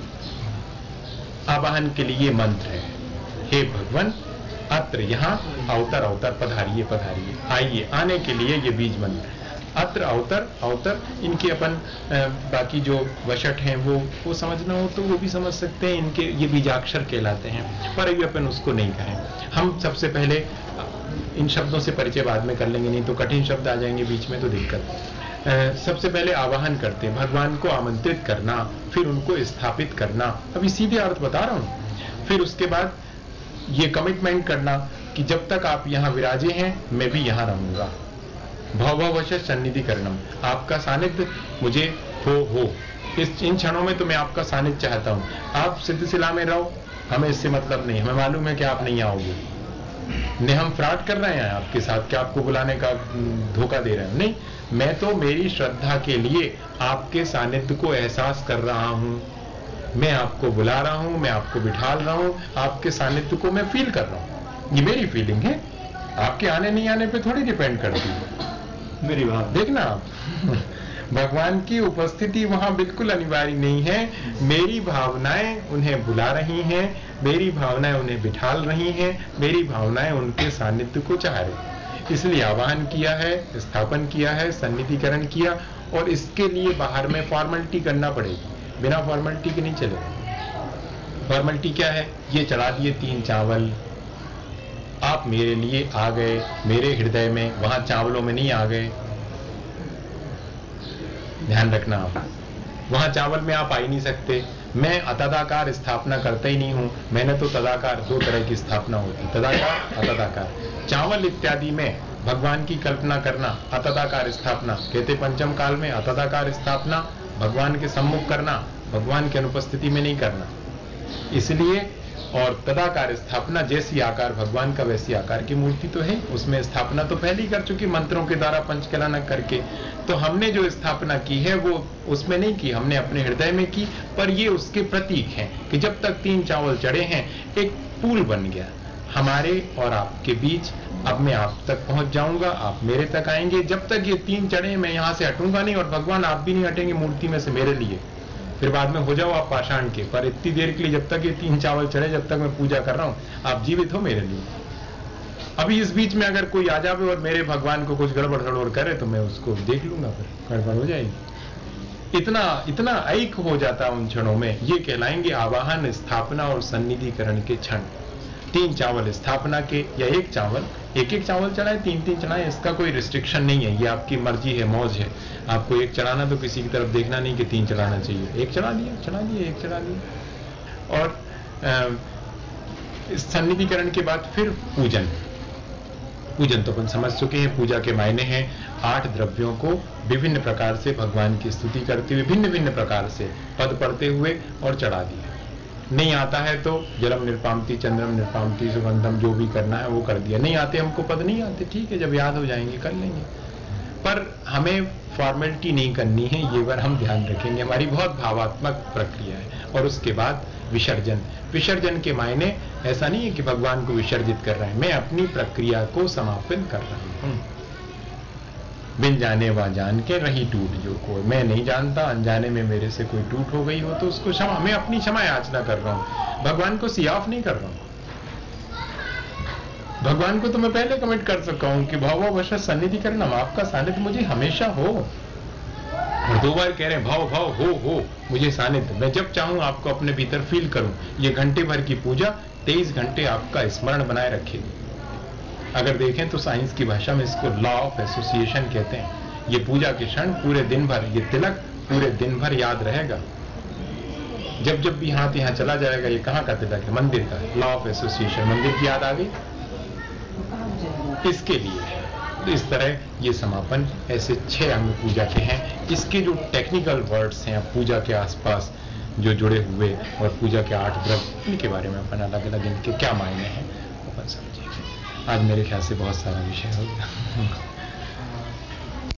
आवाहन के लिए मंत्र है, हे भगवान अत्र, यहाँ अवतर अवतर, पधारिए पधारिए, आइए। आने के लिए ये बीज मंत्र, अत्र अवतर अवतर। इनके अपन बाकी जो वशट हैं वो वो समझना हो तो वो भी समझ सकते हैं, इनके ये बीजाक्षर कहलाते हैं, पर अभी अपन उसको नहीं कहें। हम सबसे पहले इन शब्दों से परिचय बाद में कर लेंगे, नहीं तो कठिन शब्द आ जाएंगे बीच में तो दिक्कत। सबसे पहले आवाहन करते हैं, भगवान को आमंत्रित करना, फिर उनको स्थापित करना। अभी सीधे अर्थ बता रहा हूं। फिर उसके बाद ये कमिटमेंट करना कि जब तक आप यहां विराजे हैं मैं भी यहां रहूंगा। भव भवश सन्निधि करनम, आपका सानिध्य मुझे हो हो इस इन क्षणों में तो मैं आपका सानिध्य चाहता हूं। आप सिद्धशिला में रहो, हमें इससे मतलब नहीं, हमें मालूम है कि आप नहीं आओगे, नहीं हम फ्रॉड कर रहे हैं आपके साथ, क्या आपको बुलाने का धोखा दे रहे हैं? नहीं, मैं तो मेरी श्रद्धा के लिए आपके सानिध्य को एहसास कर रहा हूं, मैं आपको बुला रहा हूं, मैं आपको बिठाल रहा हूं, आपके सानिध्य को मैं फील कर रहा हूं। ये मेरी फीलिंग है, आपके आने नहीं आने पे थोड़ी डिपेंड करती है मेरी बात देखना आप। भगवान की उपस्थिति वहां बिल्कुल अनिवार्य नहीं है, मेरी भावनाएं उन्हें बुला रही हैं, मेरी भावनाएं उन्हें बिठाल रही हैं, मेरी भावनाएं उनके सानिध्य को चाह रही। इसलिए आवाहन किया है, स्थापन किया है, सन्निधिकरण किया, और इसके लिए बाहर में फॉर्मेलिटी करना पड़ेगी, बिना फॉर्मेलिटी के नहीं चलेगा। फॉर्मेलिटी क्या है? ये चढ़ा दिए तीन चावल, आप मेरे लिए आ गए, मेरे हृदय में, वहां चावलों में नहीं आ गए, ध्यान रखना आप, वहां चावल में आप आ ही नहीं सकते। मैं अतदाकार स्थापना करता ही नहीं हूं, मैंने तो तदाकार, दो तरह की स्थापना होती, तदाकार अतदाकार। चावल इत्यादि में भगवान की कल्पना करना अतदाकार स्थापना कहते, पंचम काल में अतदाकार स्थापना भगवान के सम्मुख करना, भगवान की अनुपस्थिति में नहीं करना। इसलिए और तदाकार स्थापना, जैसी आकार भगवान का वैसी आकार की मूर्ति तो है, उसमें स्थापना तो पहले ही कर चुकी मंत्रों के द्वारा पंचकलानक करके। तो हमने जो स्थापना की है वो उसमें नहीं की, हमने अपने हृदय में की, पर ये उसके प्रतीक हैं कि जब तक तीन चावल चढ़े हैं एक पुल बन गया हमारे और आपके बीच। अब मैं आप तक पहुंच जाऊंगा, आप मेरे तक आएंगे, जब तक ये तीन चढ़े मैं यहां से हटूंगा नहीं, और भगवान आप भी नहीं हटेंगे मूर्ति में से मेरे लिए। फिर बाद में हो जाओ आप पाषाण के, पर इतनी देर के लिए जब तक ये तीन चावल चढ़े, जब तक मैं पूजा कर रहा हूं, आप जीवित हो मेरे लिए। अभी इस बीच में अगर कोई आ जावे और मेरे भगवान को कुछ गड़बड़ सड़बड़ करे तो मैं उसको देख लूंगा, फिर गड़बड़ हो जाएगी। इतना इतना ऐक हो जाता उन क्षणों में, ये कहलाएंगे आवाहन, स्थापना और सन्निधिकरण के क्षण। तीन चावल स्थापना के, या एक चावल, एक एक चावल चढ़ाए, तीन तीन चढ़ाए, इसका कोई रिस्ट्रिक्शन नहीं है, ये आपकी मर्जी है, मौज है। आपको एक चढ़ाना तो किसी की तरफ देखना नहीं कि तीन चढ़ाना चाहिए, एक चढ़ा दिया, चढ़ा दिया, एक चढ़ा दिया। और सन्निधिकरण के बाद फिर पूजन। पूजन तो अपन समझ चुके हैं, पूजा के मायने हैं आठ द्रव्यों को विभिन्न प्रकार से भगवान की स्तुति करते हुए, भिन्न भिन्न प्रकार से पद पढ़ते हुए और चढ़ा दिया। नहीं आता है तो जलम निर्पामती, चंद्रम निर्पामती, सुगंधम, जो भी करना है वो कर दिया। नहीं आते, हमको पद नहीं आते, ठीक है, जब याद हो जाएंगे कर लेंगे, पर हमें फॉर्मेलिटी नहीं करनी है, ये बार हम ध्यान रखेंगे। हमारी बहुत भावात्मक प्रक्रिया है। और उसके बाद विसर्जन। विसर्जन के मायने ऐसा नहीं है कि भगवान को विसर्जित कर रहे हैं, मैं अपनी प्रक्रिया को समापन कर रहा हूं। बिन जाने वा जान के रही टूट जो कोई, मैं नहीं जानता, अनजाने में मेरे से कोई टूट हो गई हो तो उसको क्षमा, मैं अपनी क्षमा याचना कर रहा हूं, भगवान को सी ऑफ नहीं कर रहा हूं। भगवान को तो मैं पहले कमिट कर सका हूं कि भाव वश सन्निधि करना, आपका सानिध्य मुझे हमेशा हो। और दो बार कह रहे हैं भाव भाव हो हो मुझे सानिध्य, मैं जब चाहूं आपको अपने भीतर फील करूं। ये घंटे भर की पूजा तेईस घंटे आपका स्मरण बनाए रखेगी। अगर देखें तो साइंस की भाषा में इसको लॉ ऑफ एसोसिएशन कहते हैं। ये पूजा के क्षण पूरे दिन भर, ये तिलक पूरे दिन भर याद रहेगा। जब जब भी हाथ यहां चला जाएगा, ये कहां का तिलक है? मंदिर का। लॉ ऑफ एसोसिएशन, मंदिर की याद आ गई, इसके लिए। तो इस तरह ये समापन ऐसे छह अंग पूजा के हैं। इसके जो टेक्निकल वर्ड्स हैं पूजा के आसपास जो जुड़े हुए, और पूजा के आठ द्रव्य, इनके बारे में अपन अलग अलग इनके क्या मायने हैं अपन समझेंगे। आज मेरे ख्याल से बहुत सारा विषय हो गया।